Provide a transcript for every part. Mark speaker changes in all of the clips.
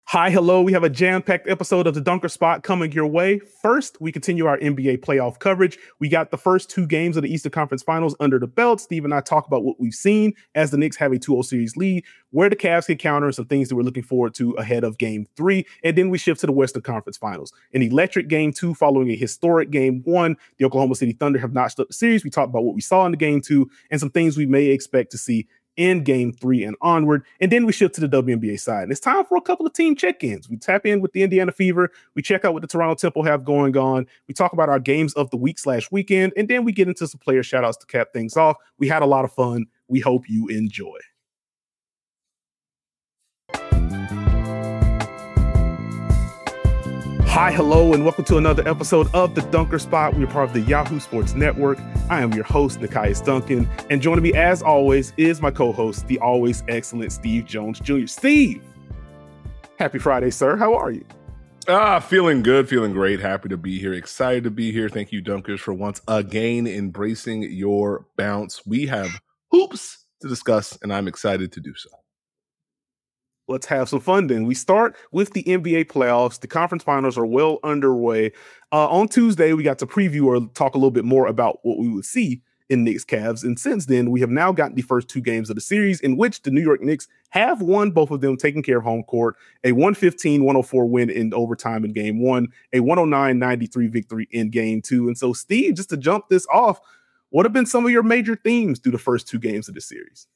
Speaker 1: Hi, hello. We have a jam-packed episode of the Dunker Spot coming your way. First, we continue our NBA playoff coverage. We got the first two games of the Eastern Conference Finals under the belt. Steve and I talk about what we've seen as the Knicks have a 2-0 series lead, where the Cavs can counter, and some things that we're looking forward to ahead of Game 3. And then we shift to the Western Conference Finals. An electric Game 2 following a historic Game 1. The Oklahoma City Thunder have notched up the series. We talked about what we saw in the Game 2 and some things we may expect to see in Game 3 and onward. And then we shift to the WNBA side. And it's time for a couple of team check-ins. We tap in with the Indiana Fever. We check out what the Toronto Temple have going on. We talk about our games of the week/weekend. And then we get into some player shout-outs to cap things off. We had a lot of fun. We hope you enjoy. Hi, hello, and welcome to another episode of The Dunker Spot. We're part of the Yahoo Sports Network. I am your host, Nekias Duncan, and joining me, as always, is my co-host, the always excellent Steve Jones Jr. Steve, happy Friday, sir. How are you?
Speaker 2: Feeling good, feeling great. Happy to be here. Excited to be here. Thank you, Dunkers, for once again embracing your bounce. We have hoops to discuss, and I'm excited to do so.
Speaker 1: Let's have some fun then. We start with the NBA playoffs. The conference finals are well underway. On Tuesday, we got to preview or talk a little bit more about what we would see in Knicks Cavs. And since then, we have now gotten the first two games of the series in which the New York Knicks have won, both of them taking care of home court. A 115-104 win in overtime in Game 1, a 109-93 victory in Game 2. And so, Steve, just to jump this off, what have been some of your major themes through the first two games of the series?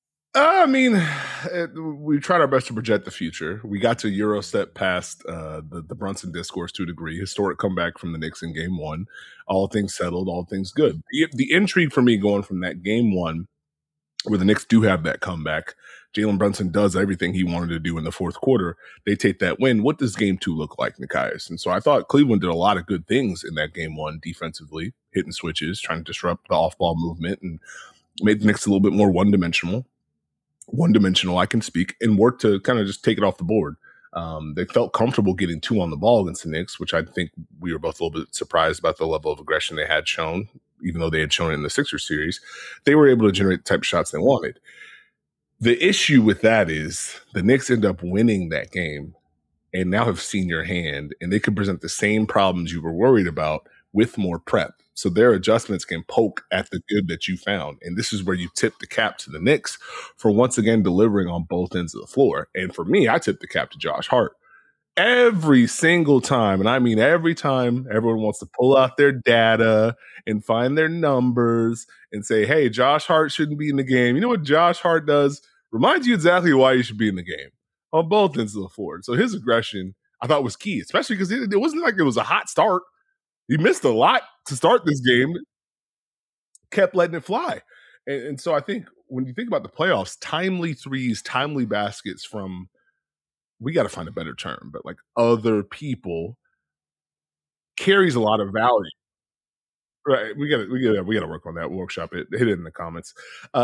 Speaker 2: We tried our best to project the future. We got to Euro step past the Brunson discourse to a degree. Historic comeback from the Knicks in Game 1. All things settled, all things good. The intrigue for me going from that Game 1, where the Knicks do have that comeback, Jalen Brunson does everything he wanted to do in the fourth quarter. They take that win. What does Game 2 look like, Nekias? And so I thought Cleveland did a lot of good things in that Game 1 defensively, hitting switches, trying to disrupt the off-ball movement, and made the Knicks a little bit more one-dimensional, I can speak, and work to kind of just take it off the board. They felt comfortable getting two on the ball against the Knicks, which I think we were both a little bit surprised about the level of aggression they had shown, even though they had shown it in the Sixers series. They were able to generate the type of shots they wanted. The issue with that is the Knicks end up winning that game and now have seen your hand, and they could present the same problems you were worried about with more prep. So their adjustments can poke at the good that you found. And this is where you tip the cap to the Knicks for once again delivering on both ends of the floor. And for me, I tip the cap to Josh Hart. Every single time, and I mean every time, everyone wants to pull out their data and find their numbers and say, hey, Josh Hart shouldn't be in the game. You know what Josh Hart does? Reminds you exactly why you should be in the game on both ends of the floor. So his aggression, I thought, was key, especially because it wasn't like it was a hot start. He missed a lot to start this game, kept letting it fly. And so I think when you think about the playoffs, timely threes, timely baskets from, we got to find a better term, but like other people carries a lot of value. Right. We got to work on that, workshop it, hit it in the comments.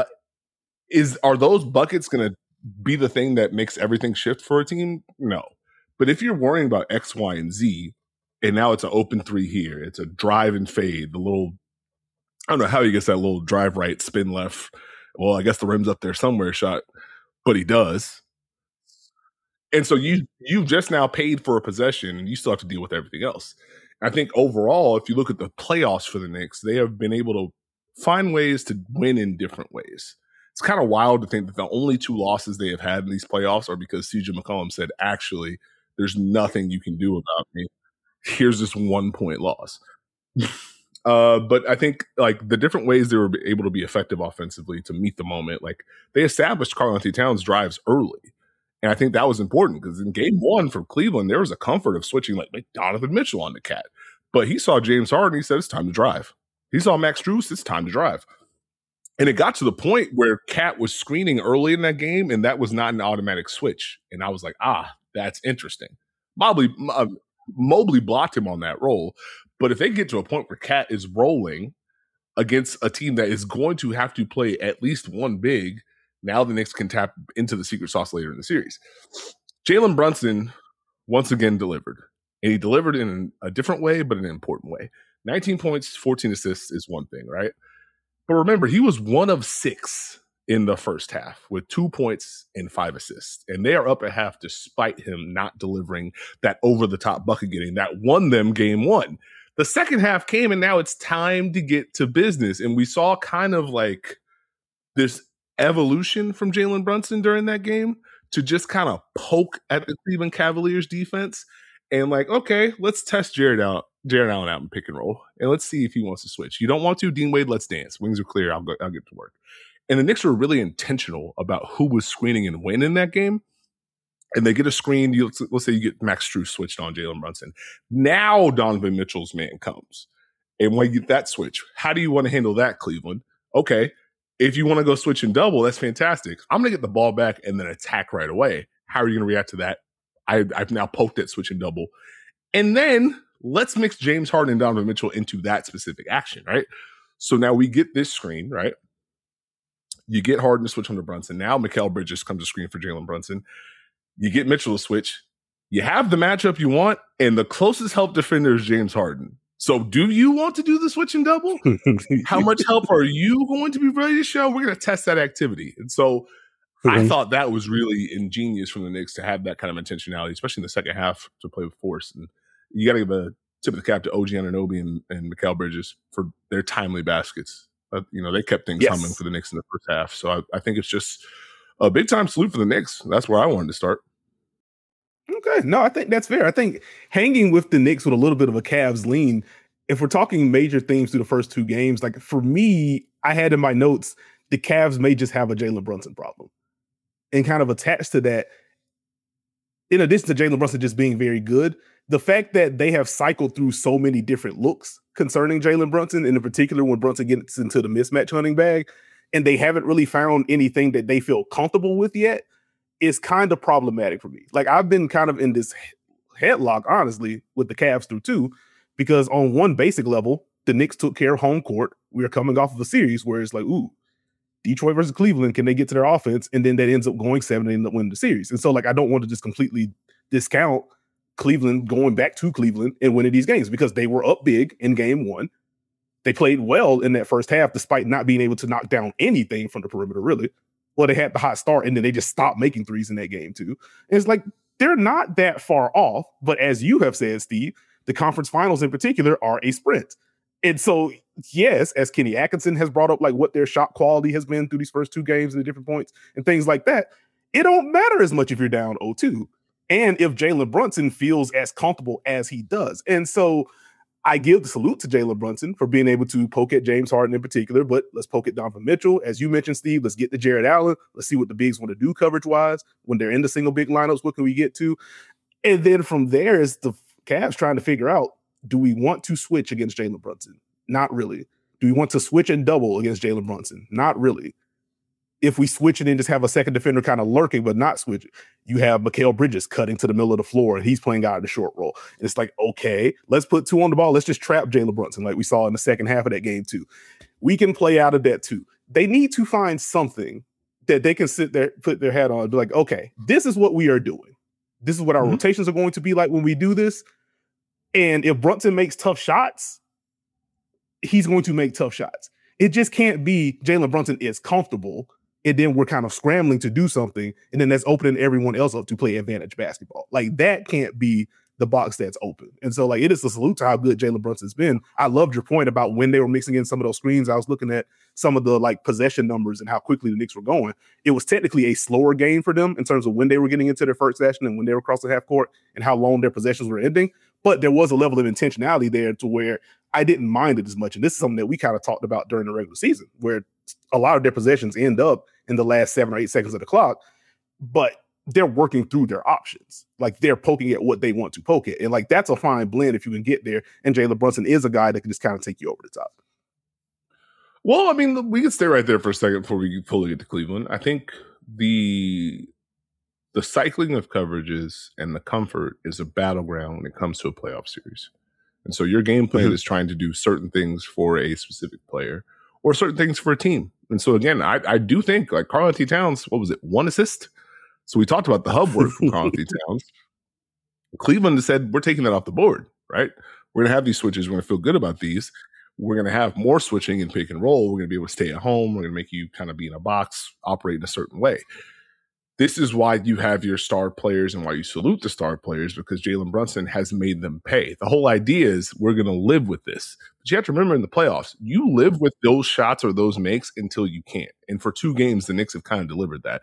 Speaker 2: Are those buckets going to be the thing that makes everything shift for a team? No. But if you're worrying about X, Y, and Z, and now it's an open three here. It's a drive and fade. The little, I don't know how he gets that little drive right, spin left. Well, I guess the rim's up there somewhere shot, but he does. And so you've just now paid for a possession, and you still have to deal with everything else. I think overall, if you look at the playoffs for the Knicks, they have been able to find ways to win in different ways. It's kind of wild to think that the only two losses they have had in these playoffs are because CJ McCollum said, actually, there's nothing you can do about me. Here's this 1 point loss. But I think like the different ways they were able to be effective offensively to meet the moment, like they established Karl-Anthony Towns drives early. And I think that was important because in Game 1 for Cleveland, there was a comfort of switching like Donovan Mitchell on the Cat. But he saw James Harden, he said, it's time to drive. He saw Max Strus, it's time to drive. And it got to the point where Cat was screening early in that game, and that was not an automatic switch. And I was like, that's interesting. Mobley blocked him on that roll. But if they get to a point where Cat is rolling against a team that is going to have to play at least one big, now the Knicks can tap into the secret sauce later in the series. Jalen Brunson once again delivered. And he delivered in a different way, but an important way. 19 points, 14 assists is one thing, right? But remember, he was 1 of 6 in the first half with 2 points and 5 assists. And they are up at half despite him not delivering that over-the-top bucket getting that won them game one. The second half came, and now it's time to get to business. And we saw kind of like this evolution from Jalen Brunson during that game to just kind of poke at the Cleveland Cavaliers defense and like, okay, let's test Jared Allen out in pick and roll, and let's see if he wants to switch. You don't want to, Dean Wade, let's dance. Wings are clear. I'll get to work. And the Knicks were really intentional about who was screening and when in that game. And they get a screen. Let's say you get Max Strus switched on Jalen Brunson. Now Donovan Mitchell's man comes. And when you get that switch, how do you want to handle that, Cleveland? Okay, if you want to go switch and double, that's fantastic. I'm going to get the ball back and then attack right away. How are you going to react to that? I've now poked that switch and double. And then let's mix James Harden and Donovan Mitchell into that specific action, right? So now we get this screen, right? You get Harden to switch on to Brunson. Now Mikal Bridges comes to screen for Jalen Brunson. You get Mitchell to switch. You have the matchup you want, and the closest help defender is James Harden. So do you want to do the switch and double? How much help are you going to be ready to show? We're going to test that activity. And so I thought that was really ingenious from the Knicks to have that kind of intentionality, especially in the second half, to play with force. And you got to give a tip of the cap to OG Anunoby and Mikal Bridges for their timely baskets. They kept things humming for the Knicks in the first half. So I think it's just a big time salute for the Knicks. That's where I wanted to start.
Speaker 1: Okay. No, I think that's fair. I think hanging with the Knicks with a little bit of a Cavs lean, if we're talking major themes through the first two games, like for me, I had in my notes, the Cavs may just have a Jalen Brunson problem. And kind of attached to that, in addition to Jalen Brunson just being very good, the fact that they have cycled through so many different looks concerning Jalen Brunson, and in particular when Brunson gets into the mismatch hunting bag, and they haven't really found anything that they feel comfortable with yet, is kind of problematic for me. Like, I've been kind of in this headlock, honestly, with the Cavs through two, because on one basic level, the Knicks took care of home court. We are coming off of a series where it's like, ooh, Detroit versus Cleveland, can they get to their offense? And then that ends up going 7 and end up winning the series. And so, like, I don't want to just completely discount Cleveland going back to Cleveland and winning these games, because they were up big in game one. They played well in that first half, despite not being able to knock down anything from the perimeter, really. Well, they had the hot start, and then they just stopped making threes in that game, too. And it's like, they're not that far off. But as you have said, Steve, the conference finals in particular are a sprint. And so, yes, as Kenny Atkinson has brought up, like what their shot quality has been through these first two games and the different points and things like that, it don't matter as much if you're down 0-2. And if Jalen Brunson feels as comfortable as he does. And so I give the salute to Jalen Brunson for being able to poke at James Harden in particular, but let's poke at Donovan Mitchell. As you mentioned, Steve, let's get to Jared Allen. Let's see what the bigs want to do coverage-wise. When they're in the single big lineups, what can we get to? And then from there is the Cavs trying to figure out, do we want to switch against Jalen Brunson? Not really. Do we want to switch and double against Jalen Brunson? Not really. If we switch it and just have a second defender kind of lurking but not switch, you have Mikal Bridges cutting to the middle of the floor and he's playing out of the short roll. And it's like, okay, let's put two on the ball. Let's just trap Jalen Brunson like we saw in the second half of that game too. We can play out of that too. They need to find something that they can sit there, put their hat on and be like, okay, this is what we are doing. This is what our rotations are going to be like when we do this. And if Brunson makes tough shots, he's going to make tough shots. It just can't be Jalen Brunson is comfortable and then we're kind of scrambling to do something, and then that's opening everyone else up to play advantage basketball. Like, that can't be the box that's open. And so, like, it is a salute to how good Jalen Brunson's been. I loved your point about when they were mixing in some of those screens. I was looking at some of the, like, possession numbers and how quickly the Knicks were going. It was technically a slower game for them in terms of when they were getting into their first session and when they were across the half court and how long their possessions were ending. But there was a level of intentionality there to where I didn't mind it as much. And this is something that we kind of talked about during the regular season, where a lot of their possessions end up in the last 7 or 8 seconds of the clock, but they're working through their options. Like, they're poking at what they want to poke at. And like, that's a fine blend if you can get there. And Jalen Brunson is a guy that can just kind of take you over the top.
Speaker 2: Well, I mean, we can stay right there for a second before we fully get to Cleveland. I think the cycling of coverages and the comfort is a battleground when it comes to a playoff series. And so your game plan is trying to do certain things for a specific player or certain things for a team. And so, again, I do think, like, Karl-Anthony Towns, what was it, 1 assist? So we talked about the hub work from Karl-Anthony Towns. Cleveland said, we're taking that off the board, right? We're going to have these switches. We're going to feel good about these. we're going to have more switching and pick and roll. We're going to be able to stay at home. We're going to make you kind of be in a box, operate in a certain way. This is why you have your star players and why you salute the star players, because Jalen Brunson has made them pay. The whole idea is we're going to live with this. But you have to remember, in the playoffs, you live with those shots or those makes until you can't. And for 2 games, the Knicks have kind of delivered that.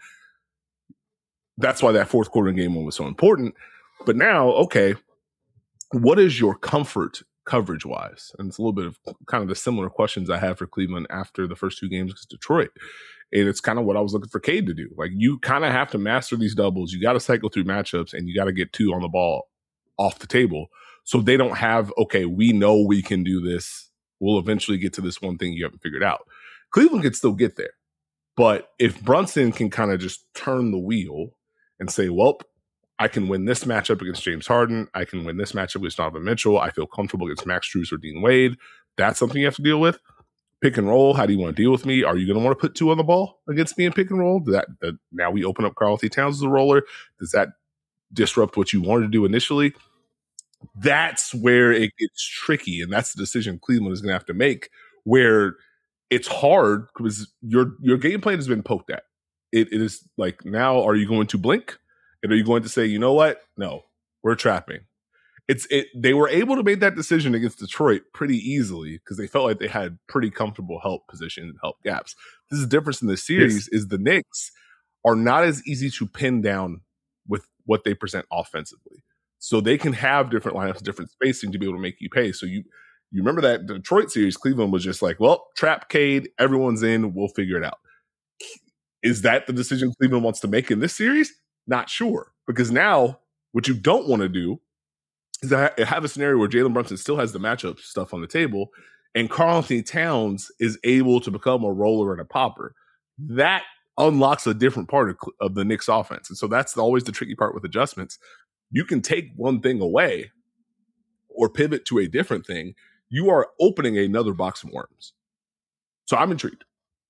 Speaker 2: That's why that fourth quarter game one was so important. But now, okay, what is your comfort coverage-wise? And it's a little bit of kind of the similar questions I had for Cleveland after the first 2 games against Detroit. And it's kind of what I was looking for Cade to do. Like, you kind of have to master these doubles. You got to cycle through matchups, and you got to get 2 on the ball off the table. So they don't have, okay, we know we can do this. We'll eventually get to this one thing you haven't figured out. Cleveland can still get there. But if Brunson can kind of just turn the wheel and say, well, I can win this matchup against James Harden. I can win this matchup against Donovan Mitchell. I feel comfortable against Max Strus or Dean Wade. That's something you have to deal with. Pick and roll. How do you want to deal with me? Are you going to want to put 2 on the ball against me in pick and roll? Now we open up Karl-Anthony Towns as a roller. Does that disrupt what you wanted to do initially? That's where it gets tricky, and that's the decision Cleveland is going to have to make, where it's hard because your game plan has been poked at. It is like, now are you going to blink? And are you going to say, you know what? No, we're trapping. They were able to make that decision against Detroit pretty easily because they felt like they had pretty comfortable help positions and help gaps. This is the difference in this series is the Knicks are not as easy to pin down with what they present offensively. So they can have different lineups, different spacing to be able to make you pay. So you remember that Detroit series, Cleveland was just like, well, trap Cade, everyone's in, we'll figure it out. Is that the decision Cleveland wants to make in this series? Not sure. Because now what you don't want to do is have a scenario where Jalen Brunson still has the matchup stuff on the table and Karl-Anthony Towns is able to become a roller and a popper. That unlocks a different part of the Knicks offense. And so that's always the tricky part with adjustments. You can take one thing away or pivot to a different thing. You are opening another box of worms. So I'm intrigued.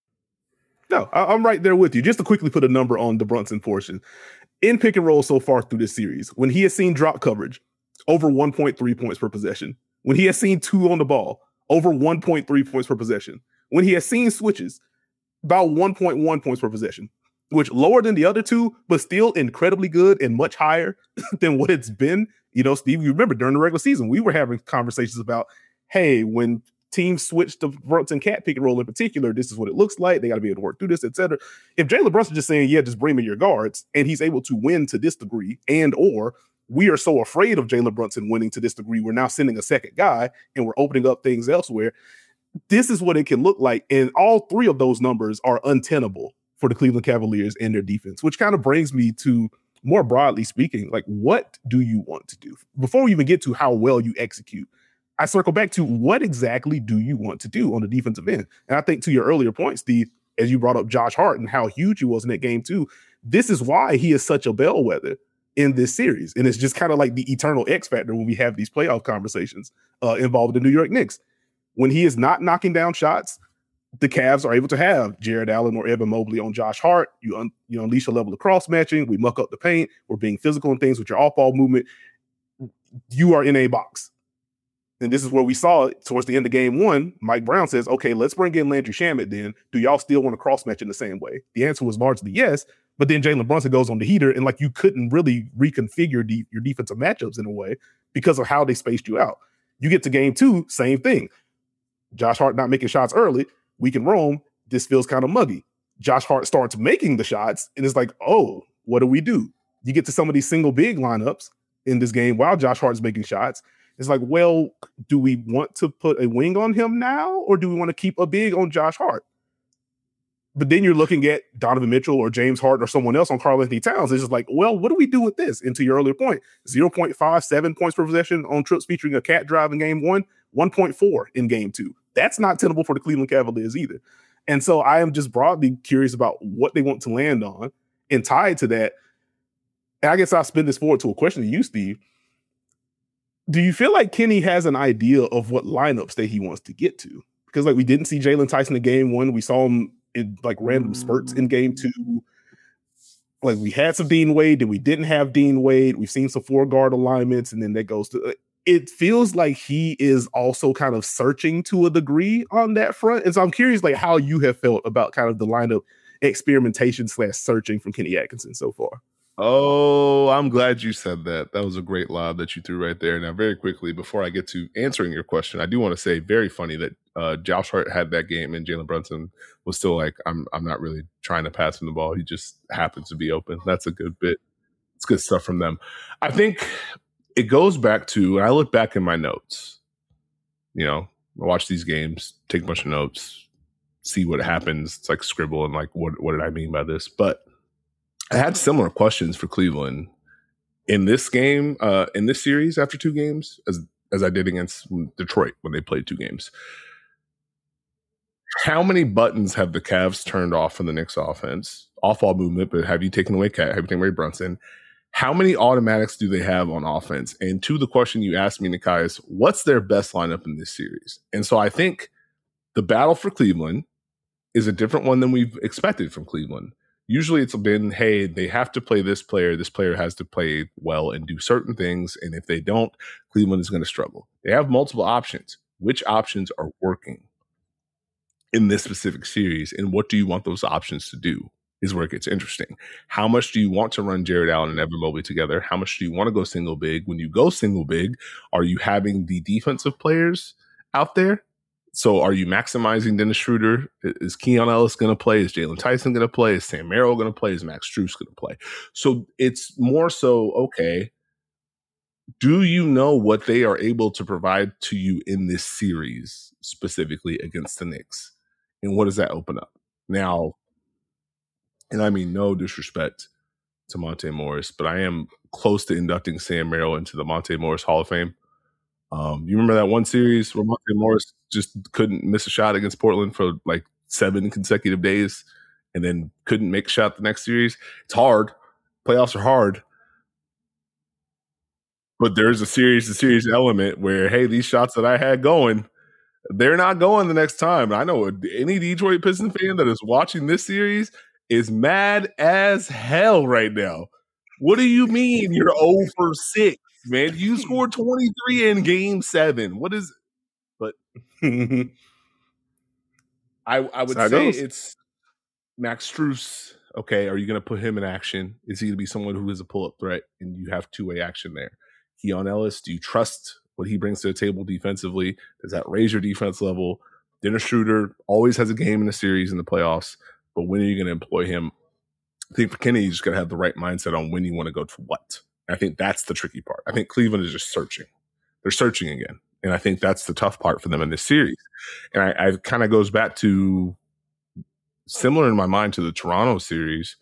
Speaker 1: No, I'm right there with you. Just to quickly put a number on the Brunson portion. In pick and roll so far through this series, when he has seen drop coverage, over 1.3 points per possession. When he has seen 2 on the ball, over 1.3 points per possession. When he has seen switches, about 1.1 points per possession, which lower than the other 2, but still incredibly good and much higher than what it's been. You know, Steve, you remember during the regular season, we were having conversations about, hey, when teams switch to Brunson Cat pick and roll in particular, this is what it looks like. They got to be able to work through this, etc. If Jalen Brunson just saying, yeah, just bring me your guards, and he's able to win to this degree, and or we are so afraid of Jalen Brunson winning to this degree, we're now sending a second guy and we're opening up things elsewhere. This is what it can look like. And all 3 of those numbers are untenable for the Cleveland Cavaliers and their defense, which kind of brings me to, more broadly speaking, like, what do you want to do? Before we even get to how well you execute, I circle back to what exactly do you want to do on the defensive end? And I think to your earlier point, Steve, as you brought up Josh Hart and how huge he was in that game too, this is why he is such a bellwether in this series. And it's just kind of like the eternal X factor when we have these playoff conversations involving the New York Knicks. When he is not knocking down shots, the Cavs are able to have Jared Allen or Evan Mobley on Josh Hart. You unleash a level of cross matching. We muck up the paint. We're being physical and things with your off ball movement. You are in a box. And this is where we saw it towards the end of game 1. Mike Brown says, okay, let's bring in Landry Shamet then. Do y'all still want to cross match in the same way? The answer was largely yes. But then Jalen Brunson goes on the heater, and like, you couldn't really reconfigure your defensive matchups in a way because of how they spaced you out. You get to game 2, same thing. Josh Hart not making shots early. We can roam. This feels kind of muggy. Josh Hart starts making the shots, and it's like, oh, what do we do? You get to some of these single big lineups in this game while Josh Hart's making shots. It's like, well, do we want to put a wing on him now, or do we want to keep a big on Josh Hart? But then you're looking at Donovan Mitchell or James Harden or someone else on Karl-Anthony Towns. It's just like, well, what do we do with this? And to your earlier point, 0.57 points per possession on trips featuring a cat drive in game 1, 1.4 in game 2. That's not tenable for the Cleveland Cavaliers either. And so I am just broadly curious about what they want to land on. And tied to that, and I guess I'll spin this forward to a question to you, Steve. Do you feel like Kenny has an idea of what lineups that he wants to get to? Because like, we didn't see Jalen Tyson in game 1. We saw him in like random spurts in game 2. Like, we had some Dean Wade, then we didn't have Dean Wade. We've seen some 4-guard alignments, and then that goes to it feels like he is also kind of searching to a degree on that front. And so I'm curious, like, how you have felt about kind of the lineup experimentation / searching from Kenny Atkinson so far.
Speaker 2: Oh, I'm glad you said that. That was a great lob that you threw right there. Now, very quickly, before I get to answering your question, I do want to say, very funny that Josh Hart had that game and Jalen Brunson was still like, I'm not really trying to pass him the ball. He just happens to be open. That's a good bit. It's good stuff from them. I think it goes back to, I look back in my notes, you know, I watch these games, take a bunch of notes, see what happens. It's like scribble and like, what did I mean by this? But I had similar questions for Cleveland in this game, in this series after 2 games, as I did against Detroit when they played 2 games. How many buttons have the Cavs turned off from the Knicks offense? Off-ball movement, but have you taken away Cat? Have you taken away Brunson? How many automatics do they have on offense? And to the question you asked me, Nakai, is what's their best lineup in this series? And so I think the battle for Cleveland is a different one than we've expected from Cleveland. Usually it's been, hey, they have to play this player. This player has to play well and do certain things. And if they don't, Cleveland is going to struggle. They have multiple options. Which options are working in this specific series? And what do you want those options to do is where it gets interesting. How much do you want to run Jarrett Allen and Evan Mobley together? How much do you want to go single big? When you go single big, are you having the defensive players out there? So are you maximizing Dennis Schroeder? Is Keon Ellis going to play? Is Jalen Tyson going to play? Is Sam Merrill going to play? Is Max Strus going to play? So it's more so, okay, do you know what they are able to provide to you in this series, specifically against the Knicks? And what does that open up? Now, and I mean no disrespect to Monte Morris, but I am close to inducting Sam Merrill into the Monte Morris Hall of Fame. You remember that one series where Monte Morris just couldn't miss a shot against Portland for like 7 consecutive days and then couldn't make a shot the next series? It's hard. Playoffs are hard. But there's a series element where, hey, these shots that I had going, they're not going the next time. I know any Detroit Pistons fan that is watching this series is mad as hell right now. What do you mean you're 0 for 6? Man, you scored 23 in game 7. What is it? But I would say it's Max Strus. Okay, are you going to put him in action? Is he going to be someone who is a pull-up threat and you have two-way action there? Keon Ellis, do you trust what he brings to the table defensively? Does that raise your defense level? Dennis Schroeder always has a game in the series in the playoffs, but when are you going to employ him? I think for Kenny, you just got to have the right mindset on when you want to go to what. I think that's the tricky part. I think Cleveland is just searching. They're searching again. And I think that's the tough part for them in this series. And I kind of goes back to similar in my mind to the Toronto series.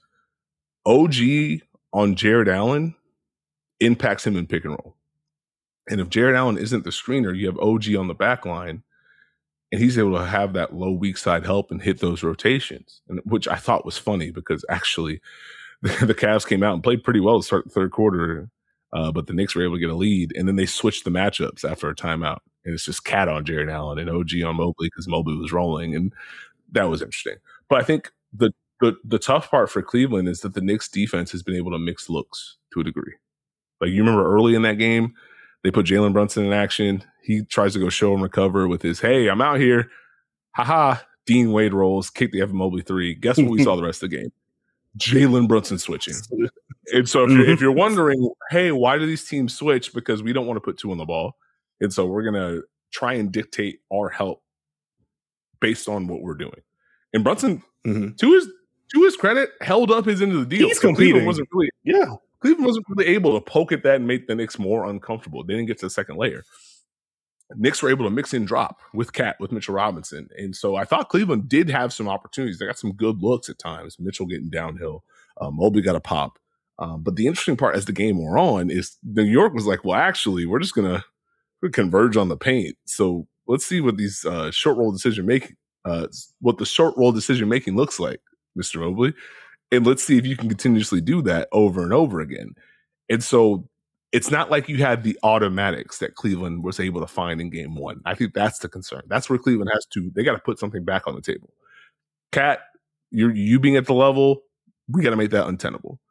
Speaker 2: OG on Jarrett Allen impacts him in pick and roll. And if Jarrett Allen isn't the screener, you have OG on the back line, and he's able to have that low weak side help and hit those rotations, and which I thought was funny because actually the Cavs came out and played pretty well to start the third quarter, but the Knicks were able to get a lead, and then they switched the matchups after a timeout, and it's just Cat on Jarrett Allen and OG on Mobley because Mobley was rolling, and that was interesting. But I think the tough part for Cleveland is that the Knicks defense has been able to mix looks to a degree. Like you remember early in that game, they put Jalen Brunson in action. He tries to go show and recover with his, hey, I'm out here. Haha. Dean Wade rolls, kick the Evan Mobley three. Guess what we saw the rest of the game? Jalen Brunson switching. And so if you're wondering, hey, why do these teams switch? Because we don't want to put two on the ball. And so we're going to try and dictate our help based on what we're doing. And Brunson, to his credit, held up his end of the deal.
Speaker 1: He's competing.
Speaker 2: Cleveland wasn't really able to poke at that and make the Knicks more uncomfortable. They didn't get to the second layer. Knicks were able to mix and drop with Cat, with Mitchell Robinson. And so I thought Cleveland did have some opportunities. They got some good looks at times. Mitchell getting downhill. Mobley got a pop. But the interesting part as the game wore on is New York was like, well, actually, we're just going to converge on the paint. So let's see what these short roll decision making, what the short roll decision making looks like, Mr. Mobley. And let's see if you can continuously do that over and over again. And so it's not like you had the automatics that Cleveland was able to find in game one. I think that's the concern. That's where Cleveland has to, they got to put something back on the table. Cat, you being at the level, we got to make that untenable.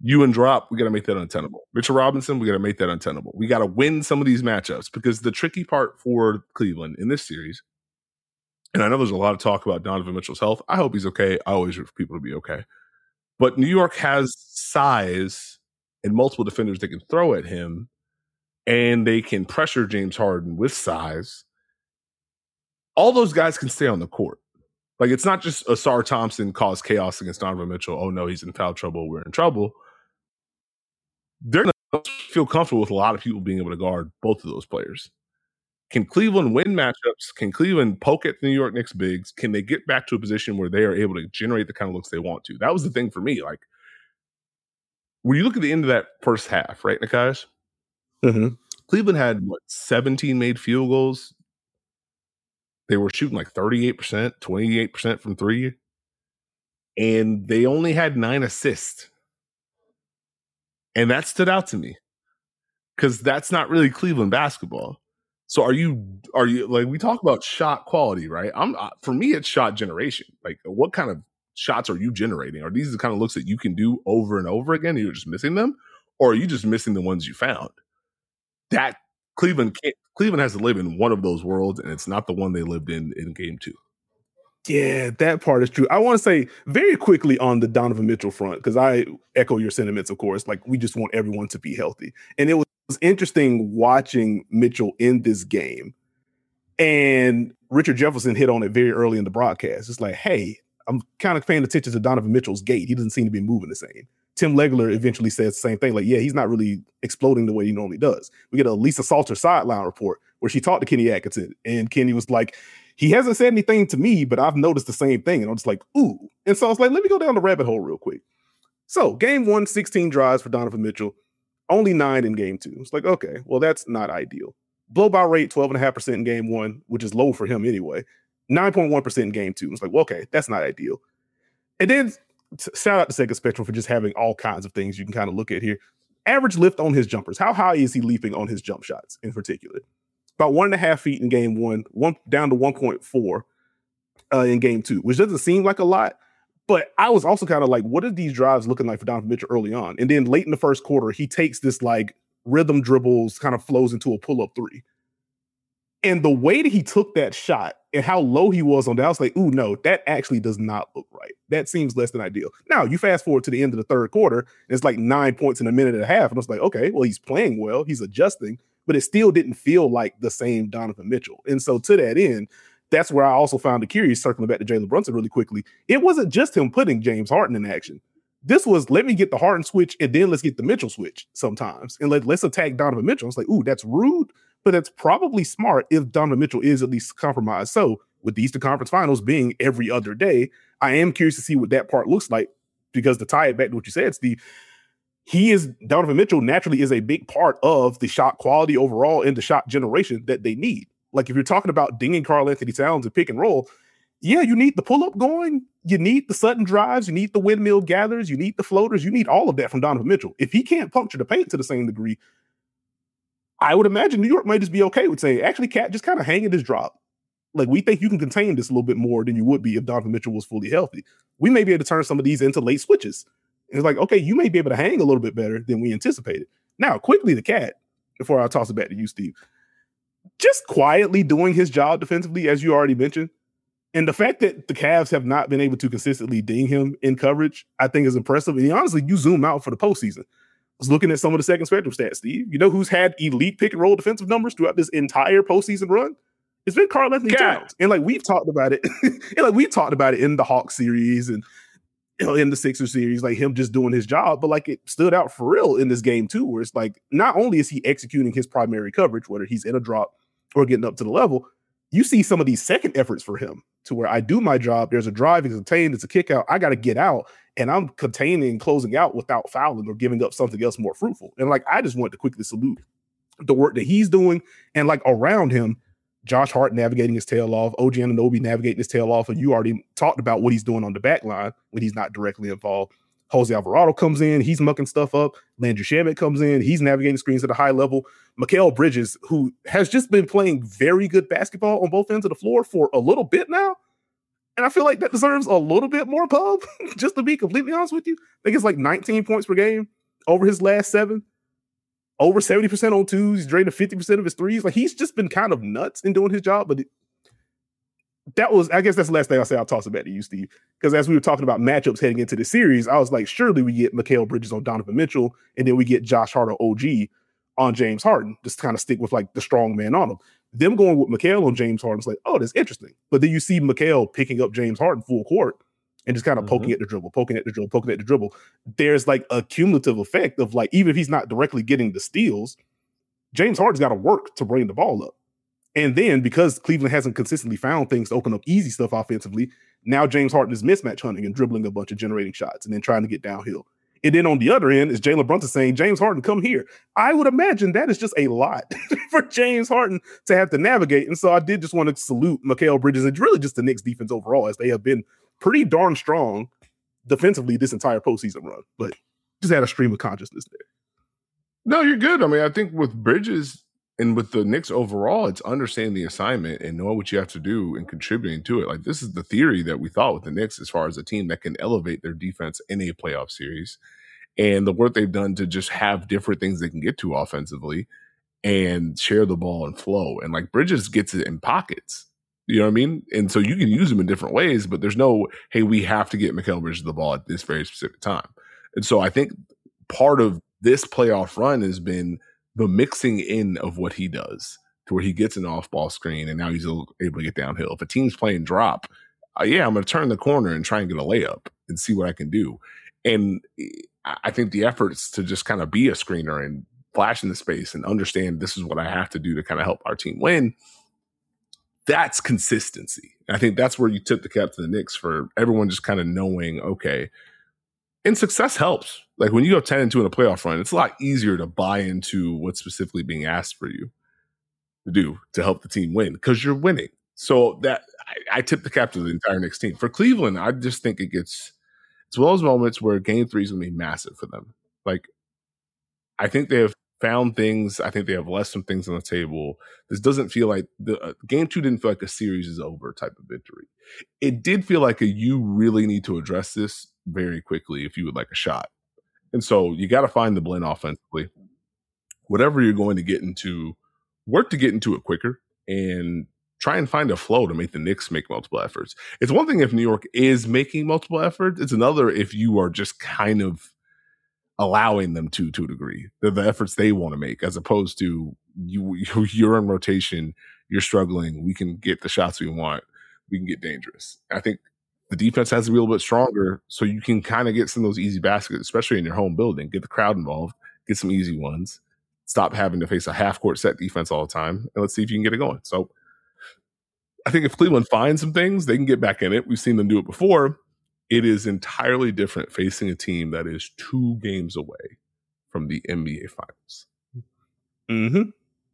Speaker 2: Ewan drop, we got to make that untenable. Mitchell Robinson, we got to make that untenable. We got to win some of these matchups, because the tricky part for Cleveland in this series, and I know there's a lot of talk about Donovan Mitchell's health. I hope he's okay. I always root for people to be okay. But New York has size and multiple defenders they can throw at him, and they can pressure James Harden with size. All those guys can stay on the court. Like, it's not just Asar Thompson caused chaos against Donovan Mitchell. Oh, no, he's in foul trouble. We're in trouble. They're going to feel comfortable with a lot of people being able to guard both of those players. Can Cleveland win matchups? Can Cleveland poke at the New York Knicks bigs? Can they get back to a position where they are able to generate the kind of looks they want to? That was the thing for me. Like, when you look at the end of that first half, right, Nikai?
Speaker 1: Mm-hmm.
Speaker 2: Cleveland had, 17 made field goals. They were shooting like 38%, 28% from three. And they only had 9 assists. And that stood out to me, because that's not really Cleveland basketball. So are you like, we talk about shot quality, right? For me, it's shot generation. Like, what kind of shots are you generating? Are these the kind of looks that you can do over and over again, and you're just missing them? Or are you just missing the ones you found? That Cleveland has to live in one of those worlds, and it's not the one they lived in game 2.
Speaker 1: Yeah, that part is true. I want to say very quickly on the Donovan Mitchell front, because I echo your sentiments, of course. Like, we just want everyone to be healthy. And it was interesting watching Mitchell in this game. And Richard Jefferson hit on it very early in the broadcast. It's like, hey, I'm kind of paying attention to Donovan Mitchell's gait. He doesn't seem to be moving the same. Tim Legler eventually says the same thing. Like, yeah, he's not really exploding the way he normally does. We get a Lisa Salter sideline report where she talked to Kenny Atkinson, and Kenny was like, he hasn't said anything to me, but I've noticed the same thing. And I'm just like, ooh. And so I was like, let me go down the rabbit hole real quick. So game 1, 16 drives for Donovan Mitchell, only 9 in game 2. It's like, okay, well, that's not ideal. Blow by rate, 12.5% in game 1, which is low for him anyway. 9.1% in game 2. It's like, well, okay, that's not ideal. And then shout out to Second Spectrum for just having all kinds of things you can kind of look at here. Average lift on his jumpers. How high is he leaping on his jump shots in particular? About 1.5 feet in game 1, down to 1.4 in game 2, which doesn't seem like a lot. But I was also kind of like, what are these drives looking like for Donovan Mitchell early on? And then late in the first quarter, he takes this like rhythm dribbles, kind of flows into a pull-up three. And the way that he took that shot and how low he was on that, I was like, ooh, no, that actually does not look right. That seems less than ideal. Now, you fast forward to the end of the third quarter, and it's like 9 points in a minute and a half. And I was like, okay, well, he's playing well. He's adjusting, but it still didn't feel like the same Donovan Mitchell. And so to that end, that's where I also found it curious, circling back to Jalen Brunson really quickly. It wasn't just him putting James Harden in action. This was, let me get the Harden switch, and then let's get the Mitchell switch sometimes. And let's attack Donovan Mitchell. It's like, ooh, that's rude, but that's probably smart if Donovan Mitchell is at least compromised. So with the Eastern Conference Finals being every other day, I am curious to see what that part looks like, because to tie it back to what you said, Steve, Donovan Mitchell naturally is a big part of the shot quality overall and the shot generation that they need. Like, if you're talking about dinging Karl-Anthony Towns and pick and roll, yeah, you need the pull-up going, you need the sudden drives, you need the windmill gathers, you need the floaters, you need all of that from Donovan Mitchell. If he can't puncture the paint to the same degree, I would imagine New York might just be okay with saying, actually, Cat, just kind of hang in this drop. Like, we think you can contain this a little bit more than you would be if Donovan Mitchell was fully healthy. We may be able to turn some of these into late switches. And it's like, okay, you may be able to hang a little bit better than we anticipated. Now, quickly, the Cat, before I toss it back to you, Steve, just quietly doing his job defensively, as you already mentioned. And the fact that the Cavs have not been able to consistently ding him in coverage, I think is impressive. And honestly, you zoom out for the postseason. I was looking at some of the Second Spectrum stats, Steve. You know who's had elite pick and roll defensive numbers throughout this entire postseason run? It's been Karl-Anthony Towns. And like, we've talked about it. And like, we've talked about it in the Hawks series and, you know, in the Sixers series, like him just doing his job. But like, it stood out for real in this game too, where it's like, not only is he executing his primary coverage, whether he's in a drop or getting up to the level, you see some of these second efforts for him to where I do my job. There's a drive, it's contained, it's a kick out. I got to get out, and I'm containing and closing out without fouling or giving up something else more fruitful. And like, I just want to quickly salute the work that he's doing. And like, around him, Josh Hart navigating his tail off, OG Anunoby navigating his tail off. And you already talked about what he's doing on the back line when he's not directly involved. Jose Alvarado comes in, he's mucking stuff up. Landry Shamet comes in, he's navigating screens at a high level. Mikal Bridges, who has just been playing very good basketball on both ends of the floor for a little bit now, And I feel like that deserves a little bit more pub, just to be completely honest with you. I think it's like 19 points per game over his last 7. Over 70% on twos. He's draining 50% of his threes. Like, he's just been kind of nuts in doing his job. But I guess that's the last thing I'll say. I'll toss it back to you, Steve. Because as we were talking about matchups heading into the series, I was like, surely we get Mikal Bridges on Donovan Mitchell, and then we get Josh Hart or OG on James Harden. Just kind of stick with like the strong man on him. Them going with Mikal on James Harden is like, oh, that's interesting. But then you see Mikal picking up James Harden full court and just kind of poking at the dribble. There's like a cumulative effect of like, even if he's not directly getting the steals, James Harden's got to work to bring the ball up. And then because Cleveland hasn't consistently found things to open up easy stuff offensively, now James Harden is mismatch hunting and dribbling a bunch of generating shots and then trying to get downhill. And then on the other end is Jalen Brunson saying, James Harden, come here. I would imagine that is just a lot for James Harden to have to navigate. And so I did just want to salute Mikal Bridges and really just the Knicks defense overall, as they have been pretty darn strong defensively this entire postseason run. But just had a stream of consciousness there.
Speaker 2: No, you're good. I mean, I think with Bridges and with the Knicks overall, it's understanding the assignment and knowing what you have to do and contributing to it. Like, this is the theory that we thought with the Knicks as far as a team that can elevate their defense in a playoff series. And the work they've done to just have different things they can get to offensively and share the ball and flow. And like, Bridges gets it in pockets. You know what I mean? And so you can use them in different ways, but there's no, hey, we have to get Mikal Bridges the ball at this very specific time. And so I think part of this playoff run has been the mixing in of what he does to where he gets an off-ball screen and now he's able to get downhill. If a team's playing drop, I'm going to turn the corner and try and get a layup and see what I can do. And I think the efforts to just kind of be a screener and flash in the space and understand this is what I have to do to kind of help our team win, that's consistency. And I think that's where you tip the cap to the Knicks for everyone just kind of knowing, okay, and success helps. Like, when you go 10-2 in a playoff run, it's a lot easier to buy into what's specifically being asked for you to do to help the team win because you're winning. So that I tip the cap to the entire Knicks team. For Cleveland, I just think it's one of those moments where game 3 is going to be massive for them. Like, I think they have found things. I think they have left some things on the table. This doesn't feel like game 2 didn't feel like a series is over type of victory. It did feel like you really need to address this very quickly if you would like a shot. And so you got to find the blend offensively. Whatever you're going to get into, work to get into it quicker and try and find a flow to make the Knicks make multiple efforts. It's one thing if New York is making multiple efforts. It's another if you are just kind of allowing them to a degree. They're the efforts they want to make, as opposed to you're in rotation, you're struggling, we can get the shots we want, we can get dangerous. I think the defense has to be a little bit stronger so you can kind of get some of those easy baskets, especially in your home building, get the crowd involved, get some easy ones, stop having to face a half-court set defense all the time, and let's see if you can get it going. So I think if Cleveland finds some things, they can get back in it. We've seen them do it before. It is entirely different facing a team that is 2 games away from the NBA Finals.
Speaker 1: Mm-hmm.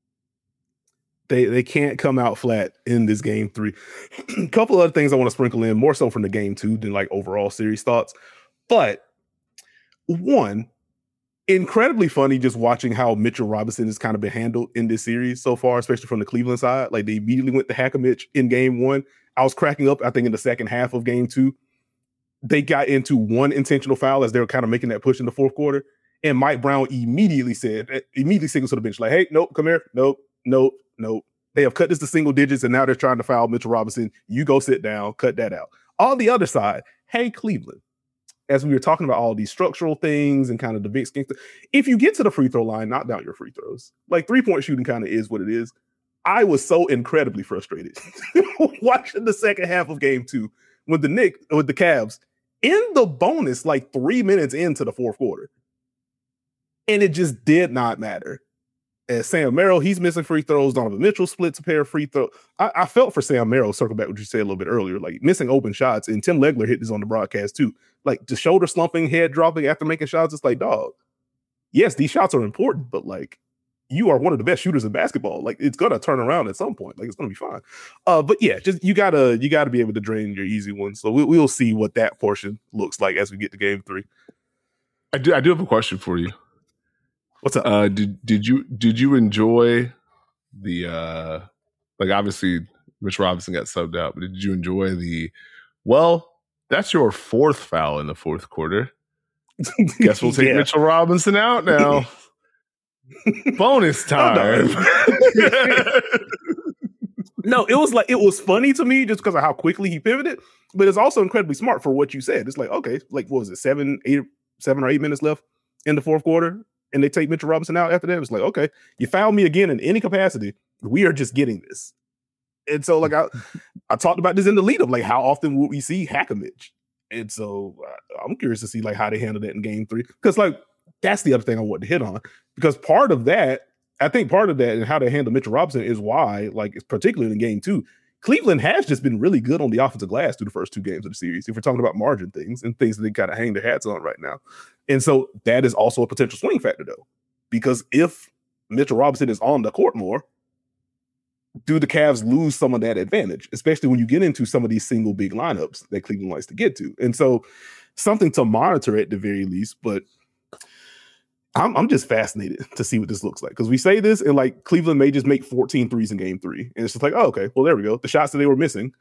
Speaker 1: They can't come out flat in this game 3. A couple of other things I want to sprinkle in, more so from the game 2 than like overall series thoughts. But one, incredibly funny just watching how Mitchell Robinson has kind of been handled in this series so far, especially from the Cleveland side. Like, they immediately went to Hack-a-Mitch in game 1. I was cracking up, I think, in the second half of game 2. They got into one intentional foul as they were kind of making that push in the fourth quarter. And Mike Brown immediately signals to the bench, like, hey, nope, come here. Nope. They have cut this to single digits, and now they're trying to foul Mitchell Robinson. You go sit down, cut that out. On the other side, hey, Cleveland, as we were talking about all these structural things and kind of the big skinks, if you get to the free throw line, knock down your free throws. Like, 3-point shooting kind of is what it is. I was so incredibly frustrated watching the second half of game 2 with the Cavs in the bonus, like 3 minutes into the fourth quarter. And it just did not matter. As Sam Merrill, he's missing free throws. Donovan Mitchell splits a pair of free throws. I felt for Sam Merrill, circle back what you said a little bit earlier, like missing open shots. And Tim Legler hit this on the broadcast too. Like, the shoulder slumping, head dropping after making shots. It's like, dog, yes, these shots are important, but like, you are one of the best shooters in basketball. Like, it's gonna turn around at some point. Like, it's gonna be fine. But yeah, just you gotta be able to drain your easy ones. So we'll see what that portion looks like as we get to game 3.
Speaker 2: I do have a question for you.
Speaker 1: What's up?
Speaker 2: Did you enjoy the like, obviously Mitch Robinson got subbed out, but did you enjoy the Well, that's your fourth foul in the fourth quarter. Guess we'll take Mitchell Robinson out now. Bonus time.
Speaker 1: No, it was funny to me just because of how quickly he pivoted, but it's also incredibly smart for what you said. It's like, okay, like what was it, 7 or 8 minutes left in the fourth quarter, and they take Mitchell Robinson out after that. It's like, okay, you foul me again in any capacity, we are just getting this. And so, like, I talked about this in the lead up, like, how often would we see Hackimich? And so I'm curious to see like how they handle that in game 3, because like that's the other thing I want to hit on, because part of that and how they handle Mitchell Robinson is why, like, particularly in game 2, Cleveland has just been really good on the offensive glass through the first 2 games of the series, if we're talking about margin things and things that they kind of hang their hats on right now. And so that is also a potential swing factor, though, because if Mitchell Robinson is on the court more, do the Cavs lose some of that advantage, especially when you get into some of these single big lineups that Cleveland likes to get to? And so something to monitor at the very least, but I'm just fascinated to see what this looks like, because we say this and like Cleveland may just make 14 threes in game 3, and it's just like, oh, okay, well, there we go. The shots that they were missing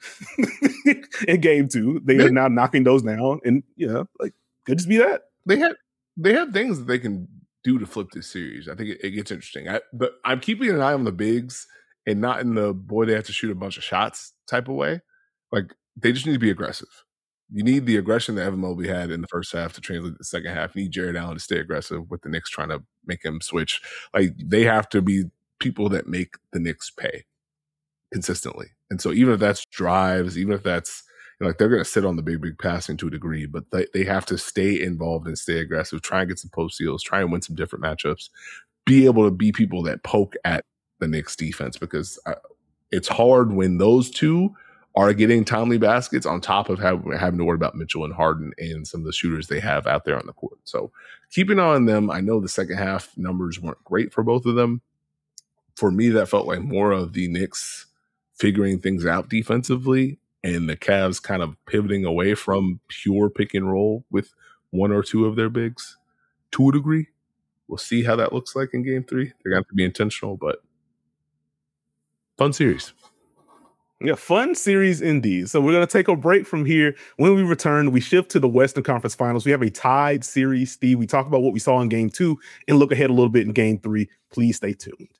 Speaker 1: in game 2, they are now knocking those down, and like, could just be that
Speaker 2: they have things that they can do to flip this series. I think it gets interesting. But I'm keeping an eye on the bigs, and not in the boy they have to shoot a bunch of shots type of way. Like, they just need to be aggressive. You need the aggression that Evan Mobley had in the first half to translate to the second half. You need Jared Allen to stay aggressive with the Knicks trying to make him switch. Like, they have to be people that make the Knicks pay consistently. And so even if that's drives, even if that's, like, they're going to sit on the big passing to a degree, but they have to stay involved and stay aggressive, try and get some post deals, try and win some different matchups, be able to be people that poke at the Knicks defense, because it's hard when those two are getting timely baskets on top of having to worry about Mitchell and Harden and some of the shooters they have out there on the court. So keep an eye on them. I know the second half numbers weren't great for both of them. For me, that felt like more of the Knicks figuring things out defensively and the Cavs kind of pivoting away from pure pick and roll with one or two of their bigs to a degree. We'll see how that looks like in game 3. They're going to have to be intentional, but fun series.
Speaker 1: Yeah, fun series indeed. So we're going to take a break from here. When we return, we shift to the Western Conference Finals. We have a tied series, Steve. We talk about what we saw in game 2 and look ahead a little bit in game 3. Please stay tuned.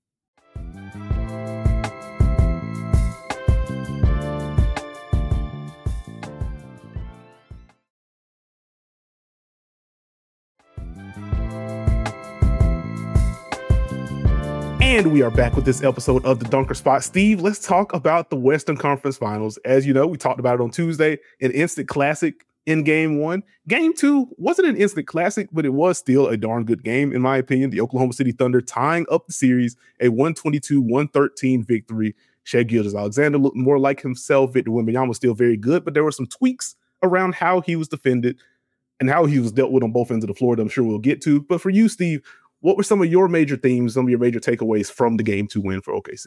Speaker 1: And we are back with this episode of the Dunker Spot. Steve, let's talk about the Western Conference Finals. As you know, we talked about it on Tuesday, an instant classic in game 1. Game 2 wasn't an instant classic, but it was still a darn good game, in my opinion. The Oklahoma City Thunder tying up the series, a 122-113 victory. Shai Gilgeous-Alexander looked more like himself. Victor Wembanyama was still very good, but there were some tweaks around how he was defended and how he was dealt with on both ends of the floor that I'm sure we'll get to. But for you, Steve, what were some of your major themes, some of your major takeaways from the game 2 win for OKC?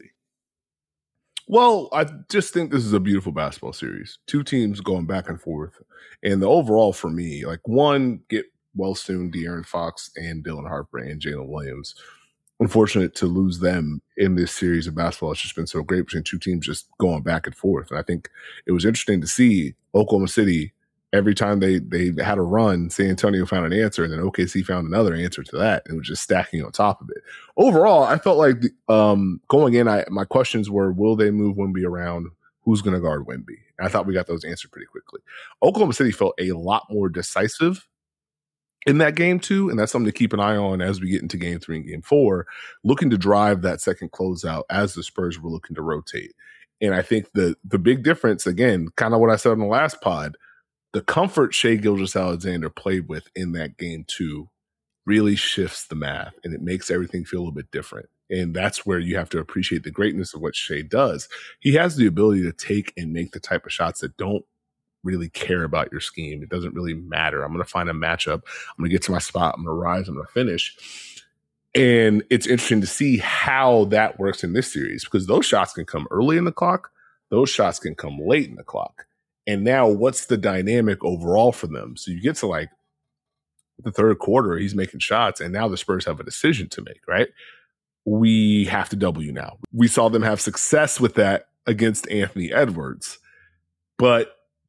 Speaker 2: Well, I just think this is a beautiful basketball series. 2 teams going back and forth. And the overall for me, like, one, get well soon De'Aaron Fox and Dylan Harper and Jalen Williams. Unfortunate to lose them in this series of basketball. It's just been so great between 2 teams just going back and forth. And I think it was interesting to see Oklahoma City, every time they had a run, San Antonio found an answer, and then OKC found another answer to that. And it was just stacking on top of it. Overall, I felt like going in, my questions were, will they move Wemby around? Who's going to guard Wemby? And I thought we got those answered pretty quickly. Oklahoma City felt a lot more decisive in that game 2, and that's something to keep an eye on as we get into game 3 and game 4, looking to drive that second closeout as the Spurs were looking to rotate. And I think the big difference, again, kind of what I said on the last pod, the comfort Shai Gilgeous-Alexander played with in that game 2 really shifts the math, and it makes everything feel a little bit different. And that's where you have to appreciate the greatness of what Shai does. He has the ability to take and make the type of shots that don't really care about your scheme. It doesn't really matter. I'm going to find a matchup. I'm going to get to my spot. I'm going to rise. I'm going to finish. And it's interesting to see how that works in this series, because those shots can come early in the clock. Those shots can come late in the clock. And now what's the dynamic overall for them? So you get to like the third quarter, he's making shots, and now the Spurs have a decision to make, right? We have to double you now. We saw them have success with that against Anthony Edwards, but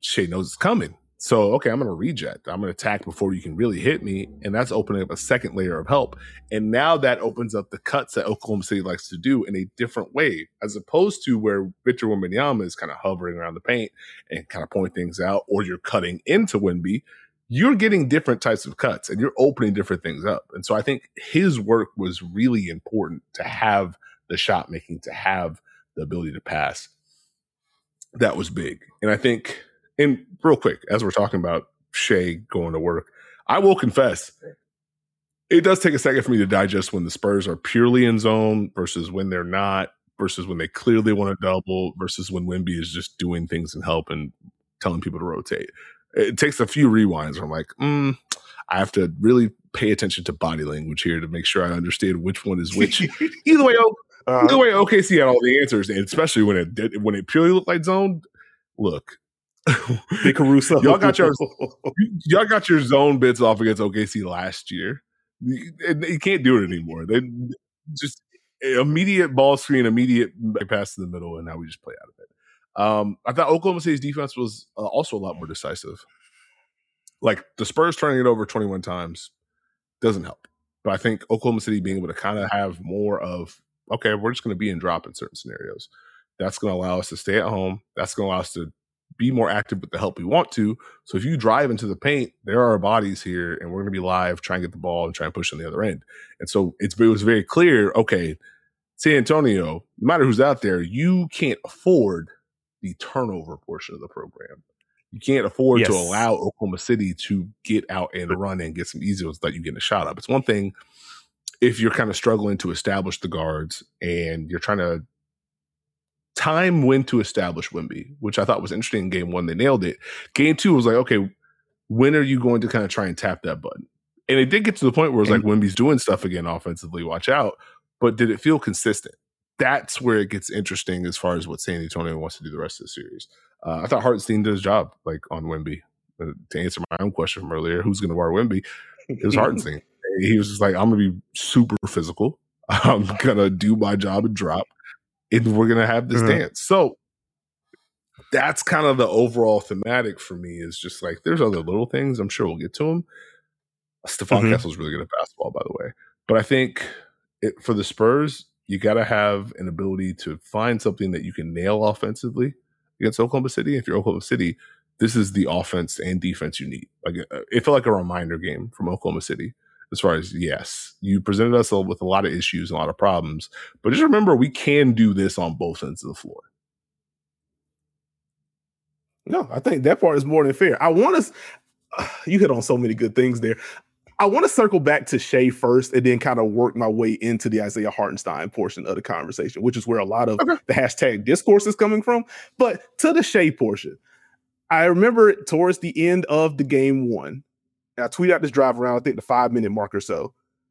Speaker 2: Shai knows it's coming. So, okay, I'm going to reject. I'm going to attack before you can really hit me. And that's opening up a second layer of help. And now that opens up the cuts that Oklahoma City likes to do in a different way, as opposed to where Victor Wembanyama is kind of hovering around the paint and kind of pointing things out, or you're cutting into Wemby. You're getting different types of cuts and you're opening different things up. And so I think his work was really important to have the shot making, to have the ability to pass. That was big. And I think, and real quick, as we're talking about Shai going to work, I will confess, it does take a second for me to digest when the Spurs are purely in zone versus when they're not, versus when they clearly want to double, versus when Wemby is just doing things and help and telling people to rotate. It takes a few rewinds where I'm like, I have to really pay attention to body language here to make sure I understand which one is which. Either way, OKC had all the answers, and especially when it purely looked like zone. Look,
Speaker 1: Big Caruso,
Speaker 2: y'all got your zone bits off against OKC last year. You can't do it anymore. They just immediate ball screen, immediate pass to the middle, and now we just play out of it. I thought Oklahoma City's defense was also a lot more decisive. Like the Spurs turning it over 21 times doesn't help. But I think Oklahoma City being able to kind of have more of, okay, we're just going to be in drop in certain scenarios. That's going to allow us to stay at home. That's going to allow us to be more active with the help we want to. So if you drive into the paint, there are bodies here and we're going to be live, try and get the ball and try and push on the other end. And so it was very clear, okay, San Antonio, no matter who's out there, you can't afford the turnover portion of the program. You can't afford to allow Oklahoma City to get out and run and get some easy ones without you getting a shot up. It's one thing if you're kind of struggling to establish the guards and you're trying to time when to establish Wemby, which I thought was interesting in game one. They nailed it. Game two was like, okay, when are you going to kind of try and tap that button? And it did get to the point where it was like Wemby's doing stuff again offensively, watch out. But did it feel consistent? That's where it gets interesting as far as what San Antonio wants to do the rest of the series. I thought Hartenstein did his job, like on Wemby. To answer my own question from earlier, who's going to guard Wemby? It was Hartenstein. He was just like, I'm going to be super physical. I'm going to do my job and drop, and we're going to have this dance. So that's kind of the overall thematic for me, is just like, there's other little things. I'm sure we'll get to them. Stephon Kessel's really good at basketball, by the way. But I think for the Spurs, you got to have an ability to find something that you can nail offensively against Oklahoma City. If you're Oklahoma City, this is the offense and defense you need. Like it felt like a reminder game from Oklahoma City as far as, yes, you presented us with a lot of issues and a lot of problems, but just remember we can do this on both ends of the floor.
Speaker 1: No, I think that part is more than fair. I want to, you hit on so many good things there. I want to circle back to Shai first and then kind of work my way into the Isaiah Hartenstein portion of the conversation, which is where a lot of the hashtag discourse is coming from. But to the Shai portion, I remember towards the end of the game one, I tweeted out this drive around, I think the 5-minute mark or so,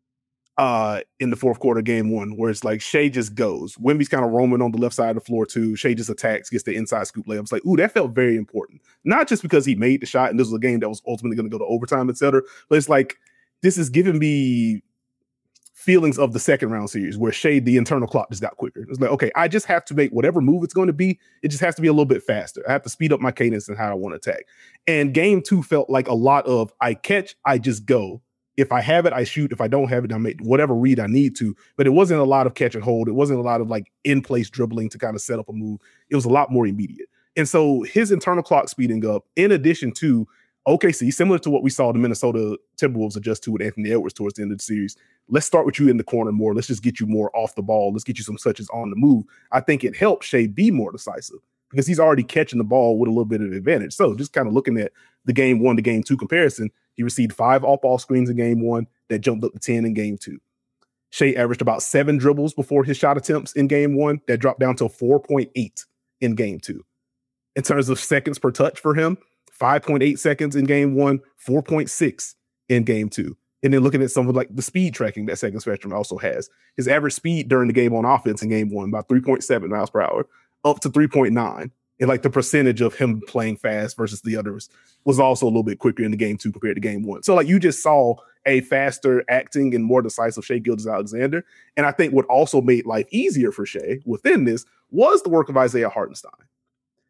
Speaker 1: in the fourth quarter game one, where it's like Shai just goes. Wemby's kind of roaming on the left side of the floor too. Shai just attacks, gets the inside scoop layup. It's like, ooh, that felt very important. Not just because he made the shot and this was a game that was ultimately going to go to overtime, et cetera, but it's like, this is giving me feelings of the second round series where Shai, the internal clock just got quicker. It's like, okay, I just have to make whatever move it's going to be. It just has to be a little bit faster. I have to speed up my cadence and how I want to attack. And game two felt like a lot of I catch, I just go. If I have it, I shoot. If I don't have it, I make whatever read I need to. But it wasn't a lot of catch and hold. It wasn't a lot of like in-place dribbling to kind of set up a move. It was a lot more immediate. And so his internal clock speeding up, in addition to OKC, similar to what we saw the Minnesota Timberwolves adjust to with Anthony Edwards towards the end of the series. Let's start with you in the corner more. Let's just get you more off the ball. Let's get you some touches on the move. I think it helped Shai be more decisive because he's already catching the ball with a little bit of advantage. So just kind of looking at the game one to game two comparison, he received 5 off-ball screens in game one that jumped up to 10 in game two. Shai averaged about 7 dribbles before his shot attempts in game one that dropped down to 4.8 in game two. In terms of seconds per touch for him, 5.8 seconds in game one, 4.6 in game two. And then looking at some of like the speed tracking that Second Spectrum also has. His average speed during the game on offense in game one, about 3.7 miles per hour, up to 3.9. And like the percentage of him playing fast versus the others was also a little bit quicker in the game two compared to game one. So like you just saw a faster acting and more decisive Shai Gilgeous-Alexander. And I think what also made life easier for Shai within this was the work of Isaiah Hartenstein.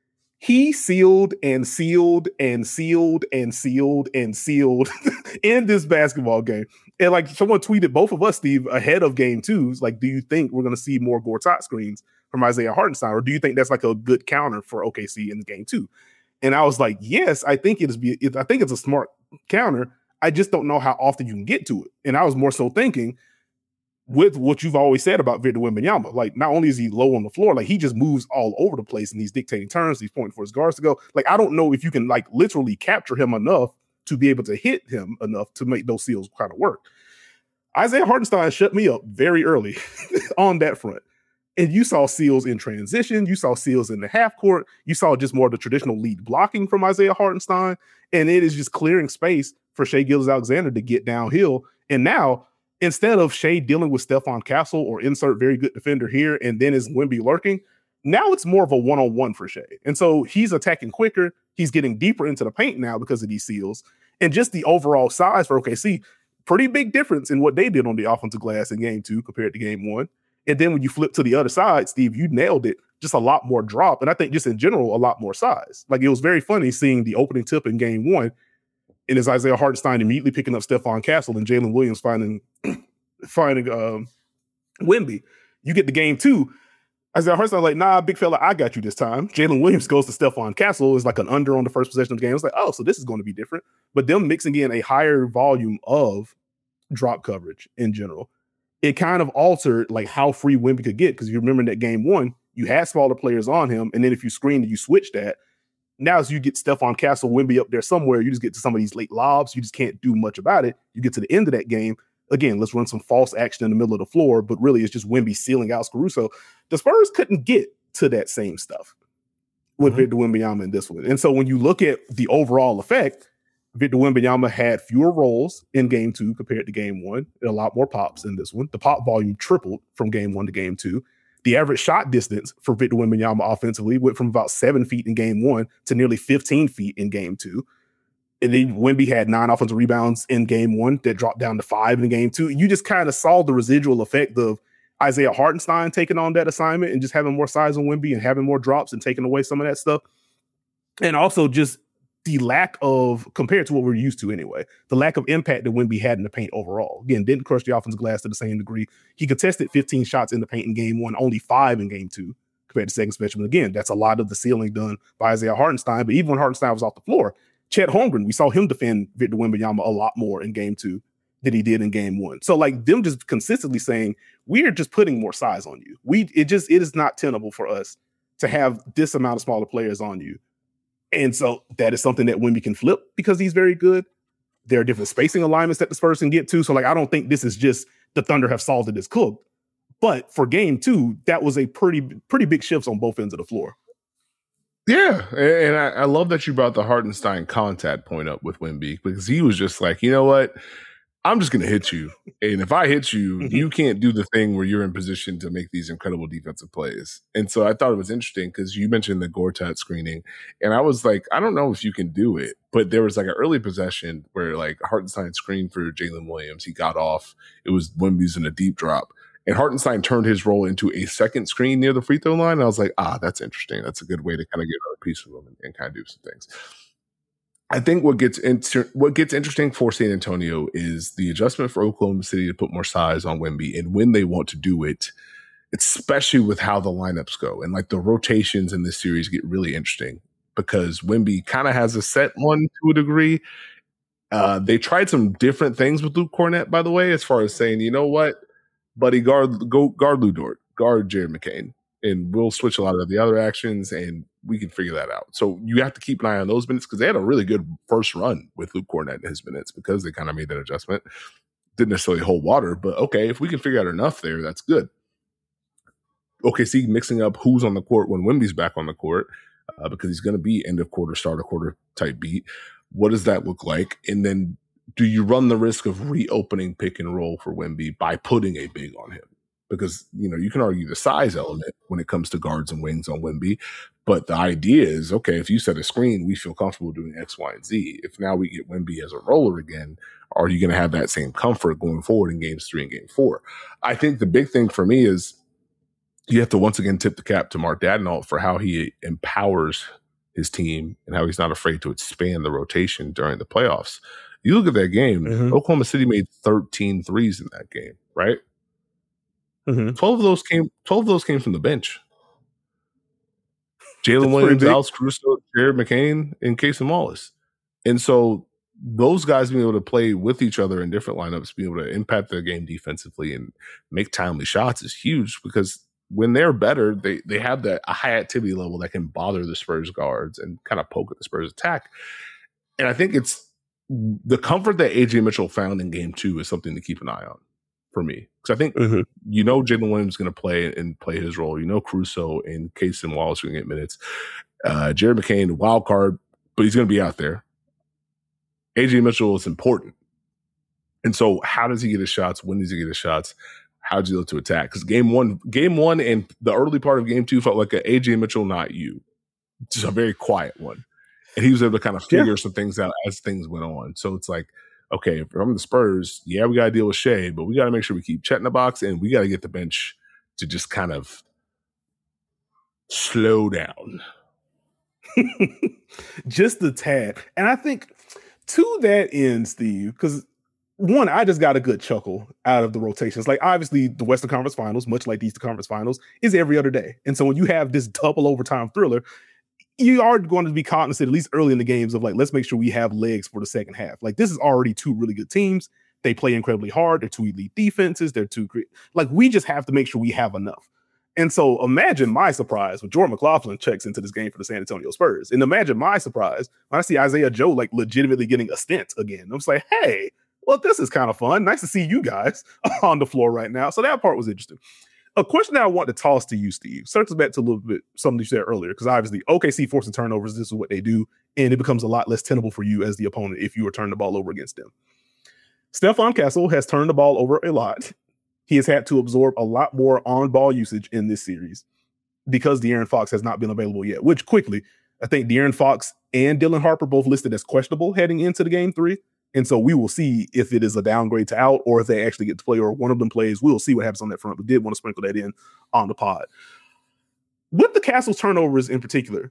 Speaker 1: he sealed and sealed and sealed and sealed and sealed in this basketball game. And like someone tweeted both of us, Steve, ahead of game two. It's like, do you think we're going to see more Gortat screens from Isaiah Hartenstein? Or do you think that's like a good counter for OKC in game two? And I was like, yes, I think it's a smart counter. I just don't know how often you can get to it. And I was more so thinking with what you've always said about Victor Wembanyama, like not only is he low on the floor, like he just moves all over the place and he's dictating turns, he's pointing for his guards to go. Like, I don't know if you can like literally capture him enough to be able to hit him enough to make those seals kind of work. Isaiah Hartenstein shut me up very early on that front. And you saw seals in transition. You saw seals in the half court. You saw just more of the traditional lead blocking from Isaiah Hartenstein. And it is just clearing space for Shai Gilgeous-Alexander to get downhill. And now, instead of Shai dealing with Stephon Castle or insert very good defender here, and then is Wemby lurking, now it's more of a one-on-one for Shai. And so he's attacking quicker. He's getting deeper into the paint now because of these seals. And just the overall size for OKC, pretty big difference in what they did on the offensive glass in game two compared to game one. And then when you flip to the other side, Steve, you nailed it. Just a lot more drop. And I think just in general, a lot more size. Like it was very funny seeing the opening tip in game one. And it's Isaiah Hartenstein immediately picking up Stephon Castle and Jalen Williams finding Wemby. You get to game two. Isaiah Hartenstein like, nah, big fella, I got you this time. Jalen Williams goes to Stephon Castle. Is like an under on the first possession of the game. It's like, oh, so this is going to be different. But them mixing in a higher volume of drop coverage in general, it kind of altered like how free Wemby could get. Because you remember in that game one, you had smaller players on him. And then if you screened and you switch that, now as you get Stephon Castle, Wemby up there somewhere, you just get to some of these late lobs. You just can't do much about it. You get to the end of that game. Again, let's run some false action in the middle of the floor. But really, it's just Wemby sealing out Caruso. The Spurs couldn't get to that same stuff with Victor Wembanyama in this one. And so when you look at the overall effect, Victor Wembanyama had fewer rolls in game two compared to game one, and a lot more pops in this one. The pop volume tripled from game one to game two. The average shot distance for Victor Wembanyama offensively went from about 7 feet in game one to nearly 15 feet in game two. And then Wemby had 9 offensive rebounds in game one that dropped down to 5 in game two. You just kind of saw the residual effect of Isaiah Hartenstein taking on that assignment and just having more size on Wemby and having more drops and taking away some of that stuff. And also just the lack of, compared to what we're used to anyway, the lack of impact that Wemby had in the paint overall. Again, didn't crush the offensive glass to the same degree. He contested 15 shots in the paint in game one, only 5 in game two compared to second specimen. Again, that's a lot of the ceiling done by Isaiah Hartenstein. But even when Hartenstein was off the floor, Chet Holmgren, we saw him defend Victor Wembanyama a lot more in game two than he did in game one. So like them just consistently saying, we're just putting more size on you. It is not tenable for us to have this amount of smaller players on you. And so that is something that Wemby can flip because he's very good. There are different spacing alignments that the Spurs can get to. So like, I don't think this is just the Thunder have solved it as cooked. But for game two, that was a pretty big shifts on both ends of the floor.
Speaker 2: Yeah, and I love that you brought the Hartenstein contact point up with Wemby because he was just like, you know what? I'm just going to hit you. And if I hit you, you can't do the thing where you're in position to make these incredible defensive plays. And so I thought it was interesting because you mentioned the Gortat screening. And I was like, I don't know if you can do it. But there was like an early possession where like Hartenstein screened for Jalen Williams. He got off. It was Wemby's in a deep drop. And Hartenstein turned his role into a second screen near the free throw line. And I was like, that's interesting. That's a good way to kind of get another piece of him and kind of do some things. I think what gets interesting for San Antonio is the adjustment for Oklahoma City to put more size on Wemby and when they want to do it, especially with how the lineups go. And like the rotations in this series get really interesting because Wemby kind of has a set one to a degree. They tried some different things with Luke Cornett, by the way, as far as saying, you know what, buddy, guard Lu Dort, guard Jared McCain, and we'll switch a lot of the other actions and we can figure that out. So you have to keep an eye on those minutes because they had a really good first run with Luke Cornett and his minutes because they kind of made that adjustment. Didn't necessarily hold water, but okay, if we can figure out enough there, that's good. OKC mixing up who's on the court when Wemby's back on the court because he's going to be end of quarter, start of quarter type beat. What does that look like? And then do you run the risk of reopening pick and roll for Wemby by putting a big on him? Because, you know, you can argue the size element when it comes to guards and wings on Wemby. But the idea is, okay, if you set a screen, we feel comfortable doing X, Y, and Z. If now we get Wemby as a roller again, are you going to have that same comfort going forward in games 3 and game 4? I think the big thing for me is you have to once again tip the cap to Mark Daigneault for how he empowers his team and how he's not afraid to expand the rotation during the playoffs. You look at that game, Oklahoma City made 13 threes in that game, right? 12 of those came from the bench. Jalen Williams, Alex Caruso, Jared McCain, and Casey Wallace. And so those guys being able to play with each other in different lineups, being able to impact their game defensively and make timely shots is huge, because when they're better, they have a high activity level that can bother the Spurs guards and kind of poke at the Spurs attack. And I think it's the comfort that AJ Mitchell found in game 2 is something to keep an eye on for me. Because I think, Jalen Williams is going to play his role. Caruso and Casey Wallace are going to get minutes. Jared McCain, wild card, but he's going to be out there. AJ Mitchell is important. And so how does he get his shots? When does he get his shots? How does he look to attack? Because game one and the early part of game 2 felt like an AJ Mitchell, not you. Just a very quiet one. And he was able to kind of figure some things out as things went on. So it's like, okay, if I'm the Spurs, we got to deal with Shea, but we got to make sure we keep Chet in the box, and we got to get the bench to just kind of slow down.
Speaker 1: Just a tad. And I think to that end, Steve, because one, I just got a good chuckle out of the rotations. Like, obviously, the Western Conference Finals, much like the Eastern Conference Finals, is every other day. And so when you have this double overtime thriller, you are going to be cognizant, at least early in the games, of like, let's make sure we have legs for the second half. Like, this is already 2 really good teams. They play incredibly hard. They're 2 elite defenses. They're 2 great. Like, we just have to make sure we have enough. And so imagine my surprise when Jordan McLaughlin checks into this game for the San Antonio Spurs. And imagine my surprise when I see Isaiah Joe like legitimately getting a stint again. I'm just like, hey, well, this is kind of fun. Nice to see you guys on the floor right now. So that part was interesting. A question that I want to toss to you, Steve, circles back to a little bit something you said earlier, because obviously OKC forcing turnovers, this is what they do, and it becomes a lot less tenable for you as the opponent if you are turning the ball over against them. Stephon Castle has turned the ball over a lot. He has had to absorb a lot more on-ball usage in this series because De'Aaron Fox has not been available yet, which quickly, I think De'Aaron Fox and Dylan Harper both listed as questionable heading into the game 3. And so we will see if it is a downgrade to out or if they actually get to play or one of them plays. We'll see what happens on that front. We did want to sprinkle that in on the pod. With the Castle's turnovers in particular,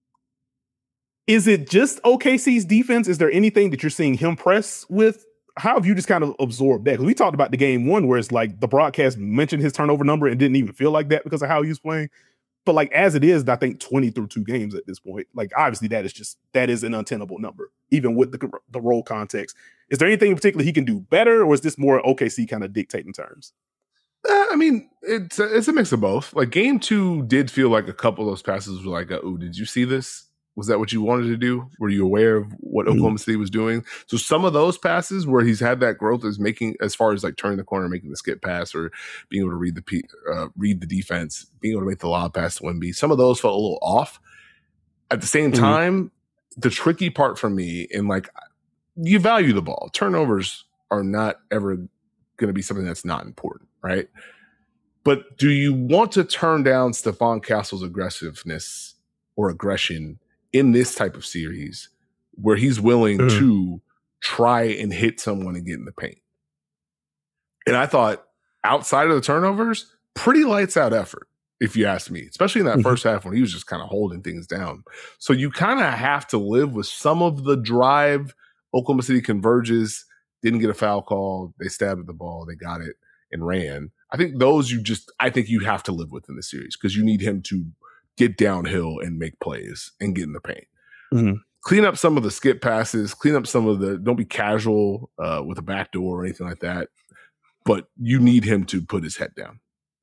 Speaker 1: is it just OKC's defense? Is there anything that you're seeing him press with? How have you just kind of absorbed that? Because we talked about the game 1 where it's like the broadcast mentioned his turnover number and didn't even feel like that because of how he was playing. But like as it is, I think 20 through 2 games at this point, like obviously that is an untenable number, even with the role context. Is there anything in particular he can do better, or is this more OKC kind of dictating terms?
Speaker 2: I mean, it's a mix of both. Like game 2 did feel like a couple of those passes were like, oh, did you see this? Was that what you wanted to do? Were you aware of what Oklahoma City was doing? So some of those passes where he's had that growth is making, as far as like turning the corner, making the skip pass, or being able to read the defense, being able to make the lob pass to Wemby. Some of those felt a little off. At the same time, the tricky part for me, and like you value the ball. Turnovers are not ever going to be something that's not important, right? But do you want to turn down Stephon Castle's aggressiveness or aggression in this type of series where he's willing to try and hit someone and get in the paint? And I thought outside of the turnovers, pretty lights out effort, if you ask me, especially in that first half when he was just kind of holding things down. So you kind of have to live with some of the drive. Oklahoma City converges, didn't get a foul call. They stabbed at the ball. They got it and ran. I think those I think you have to live with in the series because you need him to get downhill and make plays and get in the paint. Clean up some of the skip passes, clean up some of don't be casual with a backdoor or anything like that. But you need him to put his head down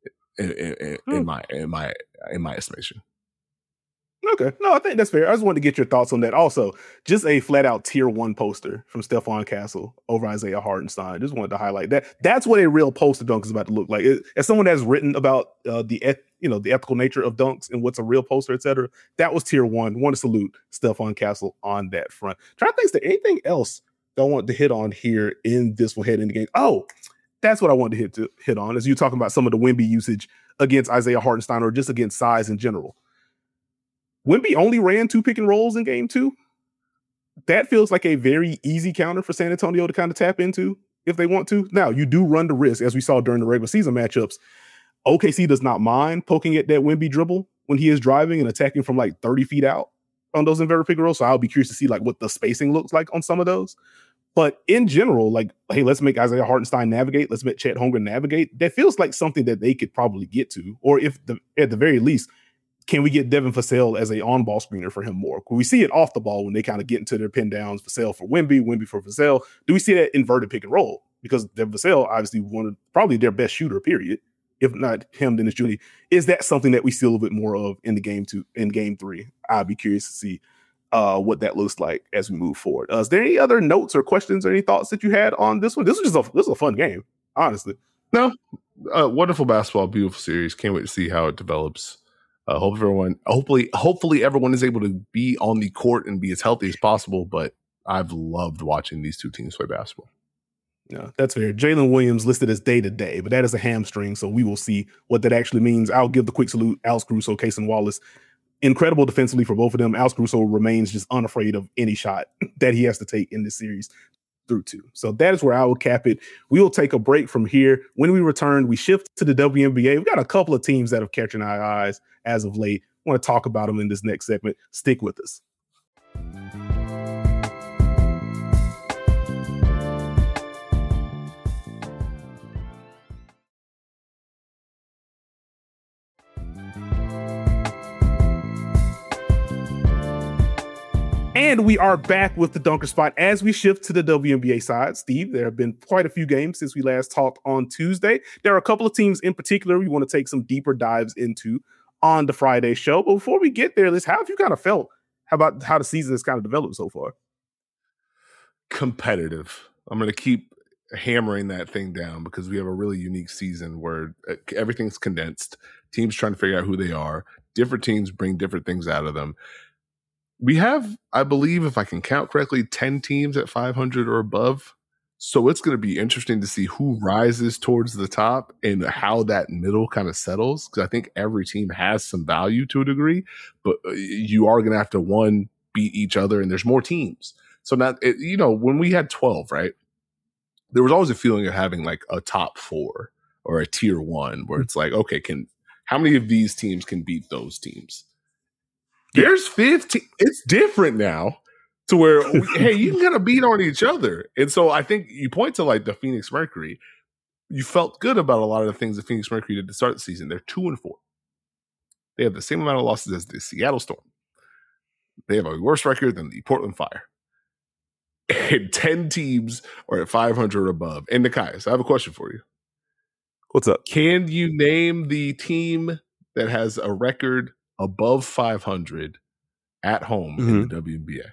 Speaker 2: in my estimation.
Speaker 1: Okay. No, I think that's fair. I just wanted to get your thoughts on that. Also, just a flat out tier 1 poster from Stephon Castle over Isaiah Hartenstein. Just wanted to highlight that. That's what a real poster dunk is about to look like. As someone that's written about the ethical nature of dunks and what's a real poster, etc., that was tier 1. Want to salute Stephon Castle on that front. Trying to think, is there anything else that I want to hit on here in this one head in the game? Oh, that's what I wanted to hit on as you talking about some of the Wemby usage against Isaiah Hartenstein or just against size in general. Wemby only ran 2 pick and rolls in game 2. That feels like a very easy counter for San Antonio to kind of tap into if they want to. Now, you do run the risk, as we saw during the regular season matchups. OKC does not mind poking at that Wemby dribble when he is driving and attacking from like 30 feet out. on those inverted pick and rolls. So I'll be curious to see like what the spacing looks like on some of those. But in general, like, hey, let's make Isaiah Hartenstein navigate. Let's make Chet Holmgren navigate. That feels like something that they could probably get to. Or if at the very least, can we get Devin Vassell as a on-ball screener for him more? Can we see it off the ball when they kind of get into their pin downs? Vassell for Wemby, Wemby for Vassell. Do we see that inverted pick and roll? Because Devin Vassell, obviously, probably their best shooter, period. If not him, then it's Judy. Is that something that we see a little bit more of in game 3? I'd be curious to see what that looks like as we move forward. Is there any other notes or questions or any thoughts that you had on this one? This was a fun game, honestly.
Speaker 2: No, wonderful basketball, beautiful series. Can't wait to see how it develops. Hopefully everyone is able to be on the court and be as healthy as possible. But I've loved watching these two teams play basketball.
Speaker 1: Yeah, that's fair. Jalen Williams listed as day-to-day, but that is a hamstring, so we will see what that actually means. I'll give the quick salute, Alex Caruso, Cason Wallace. Incredible defensively for both of them. Alex Caruso remains just unafraid of any shot that he has to take in this series through 2. So that is where I will cap it. We will take a break from here. When we return, we shift to the WNBA. We've got a couple of teams that have catching our eyes as of late. I want to talk about them in this next segment. Stick with us. And we are back with the Dunker Spot as we shift to the WNBA side. Steve, there have been quite a few games since we last talked on Tuesday. There are a couple of teams in particular we want to take some deeper dives into on the Friday show. But before we get there, Liz, how have you kind of felt about how the season has kind of developed so far?
Speaker 2: Competitive. I'm going to keep hammering that thing down because we have a really unique season where everything's condensed. Teams trying to figure out who they are. Different teams bring different things out of them. We have, I believe, if I can count correctly, 10 teams at 500 or above. So it's going to be interesting to see who rises towards the top and how that middle kind of settles. Because I think every team has some value to a degree, but you are going to have to, beat each other, and there's more teams. So now, when we had 12, right, there was always a feeling of having like a top 4 or a tier 1 where it's like, okay, how many of these teams can beat those teams? There's 15. It's different now to where, hey, you can kind of beat on each other. And so I think you point to like the Phoenix Mercury. You felt good about a lot of the things that Phoenix Mercury did to start the season. They're 2-4. They have the same amount of losses as the Seattle Storm. They have a worse record than the Portland Fire. And 10 teams are at 500 or above. And Nekias, I have a question for you.
Speaker 1: What's up?
Speaker 2: Can you name the team that has a record above 500 at home in the WNBA?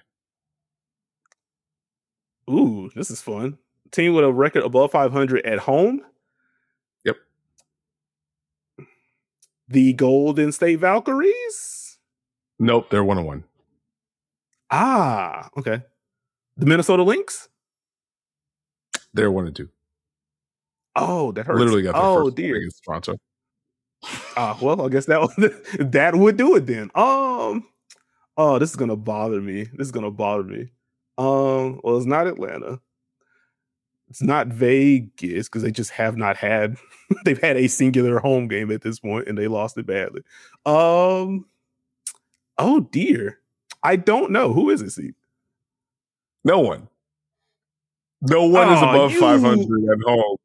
Speaker 1: Ooh, this is fun. Team with a record above 500 at home?
Speaker 2: Yep.
Speaker 1: The Golden State Valkyries?
Speaker 2: Nope, they're 1-1.
Speaker 1: Ah, okay. The Minnesota Lynx?
Speaker 2: They're 1-2.
Speaker 1: Oh, that hurts.
Speaker 2: Literally got their first
Speaker 1: dear.
Speaker 2: against Toronto.
Speaker 1: Well, I guess that would do it then. This is gonna bother me. Well, it's not Atlanta. It's not Vegas because they just have not had. They've had a singular home game at this point and they lost it badly. Oh dear, I don't know. Who is it, Steve?
Speaker 2: No one. No one is above 500 at home.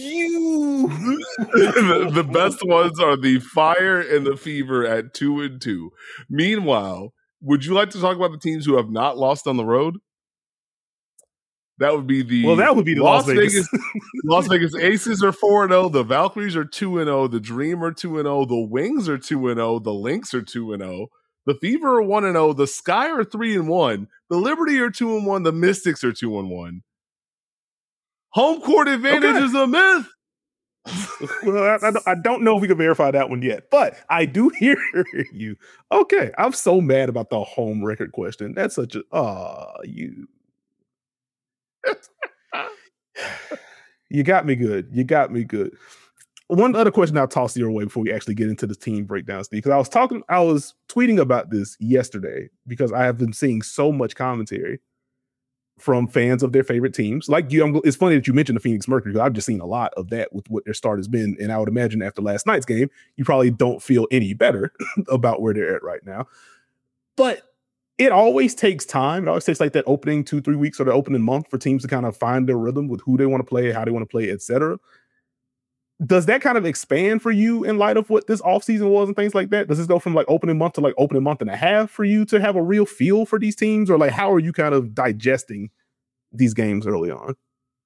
Speaker 2: The best ones are the Fire and the Fever at 2-2. Meanwhile, would you like to talk about the teams who have not lost on the road? That would be the
Speaker 1: Las Vegas.
Speaker 2: Las Vegas Aces are 4-0. The Valkyries are 2-0. The Dream are 2-0. The Wings are 2-0. The Lynx are 2-0. The Fever are 1-0. The Sky are 3-1. The Liberty are 2-1. The Mystics are 2-1. Home court advantage is a myth.
Speaker 1: Well, I don't know if we can verify that one yet, but I do hear you. Okay, I'm so mad about the home record question. That's such you got me good. One other question I'll toss your way before we actually get into the team breakdown, Steve, because I was tweeting about this yesterday because I have been seeing so much commentary from fans of their favorite teams. Like you, it's funny that you mentioned the Phoenix Mercury because I've just seen a lot of that with what their start has been. And I would imagine after last night's game, you probably don't feel any better about where they're at right now. But it always takes time. It always takes like that opening 2-3 weeks or the opening month for teams to kind of find their rhythm with who they want to play, how they want to play, etc. Does that kind of expand for you in light of what this offseason was and things like that? Does this go from like opening month to like opening month and a half for you to have a real feel for these teams? Or like, how are you kind of digesting these games early on?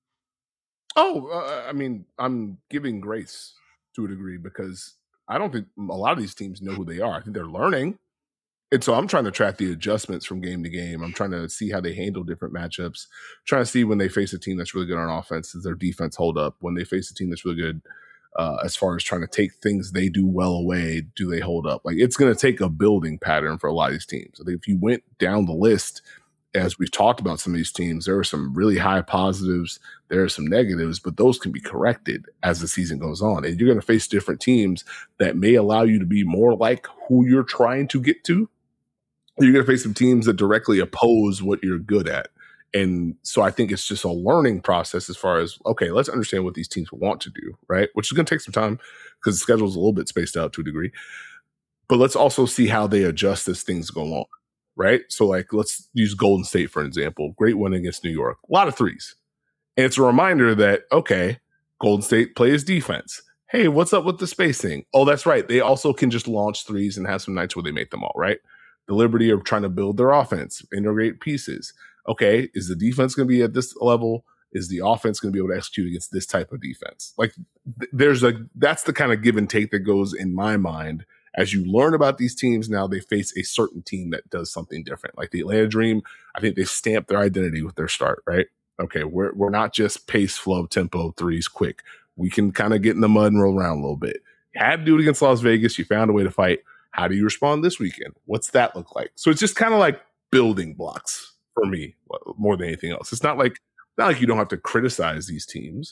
Speaker 2: Oh, I mean, I'm giving grace to a degree because I don't think a lot of these teams know who they are. I think they're learning. And so I'm trying to track the adjustments from game to game. I'm trying to see how they handle different matchups, trying to see when they face a team that's really good on offense, does their defense hold up? When they face a team that's really good as far as trying to take things they do well away, do they hold up? Like, it's going to take a building pattern for a lot of these teams. I think if you went down the list, as we've talked about some of these teams, there are some really high positives, there are some negatives, but those can be corrected as the season goes on. And you're going to face different teams that may allow you to be more like who you're trying to get to. You're going to face some teams that directly oppose what you're good at. And so I think it's just a learning process as far as, okay, let's understand what these teams want to do, right? Which is going to take some time because the schedule is a little bit spaced out to a degree. But let's also see how they adjust as things go on, right? So like, let's use Golden State for an example. Great win against New York. A lot of threes. And it's a reminder that, okay, Golden State plays defense. Hey, what's up with the spacing? Oh, that's right. They also can just launch threes and have some nights where they make them all, right? The liberty of trying to build their offense, integrate pieces. Okay, is the defense going to be at this level? Is the offense going to be able to execute against this type of defense? Like, that's the kind of give and take that goes in my mind as you learn about these teams. Now they face a certain team that does something different. Like the Atlanta Dream, I think they stamped their identity with their start, right? Okay, we're not just pace, flow, tempo, threes, quick. We can kind of get in the mud and roll around a little bit. You had to do it against Las Vegas. You found a way to fight. How do you respond this weekend? What's that look like? So it's just kind of like building blocks for me more than anything else. It's not like you don't have to criticize these teams.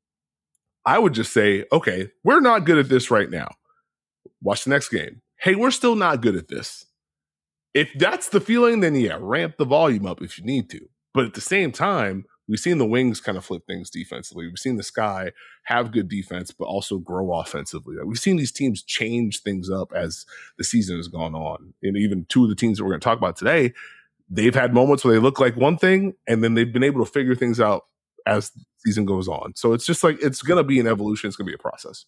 Speaker 2: I would just say, okay, we're not good at this right now. Watch the next game. Hey, we're still not good at this. If that's the feeling, then yeah, ramp the volume up if you need to. But at the same time, we've seen the Wings kind of flip things defensively. We've seen the Sky have good defense, but also grow offensively. We've seen these teams change things up as the season has gone on. And even two of the teams that we're going to talk about today, they've had moments where they look like one thing, and then they've been able to figure things out as the season goes on. So it's just like, it's going to be an evolution. It's going to be a process.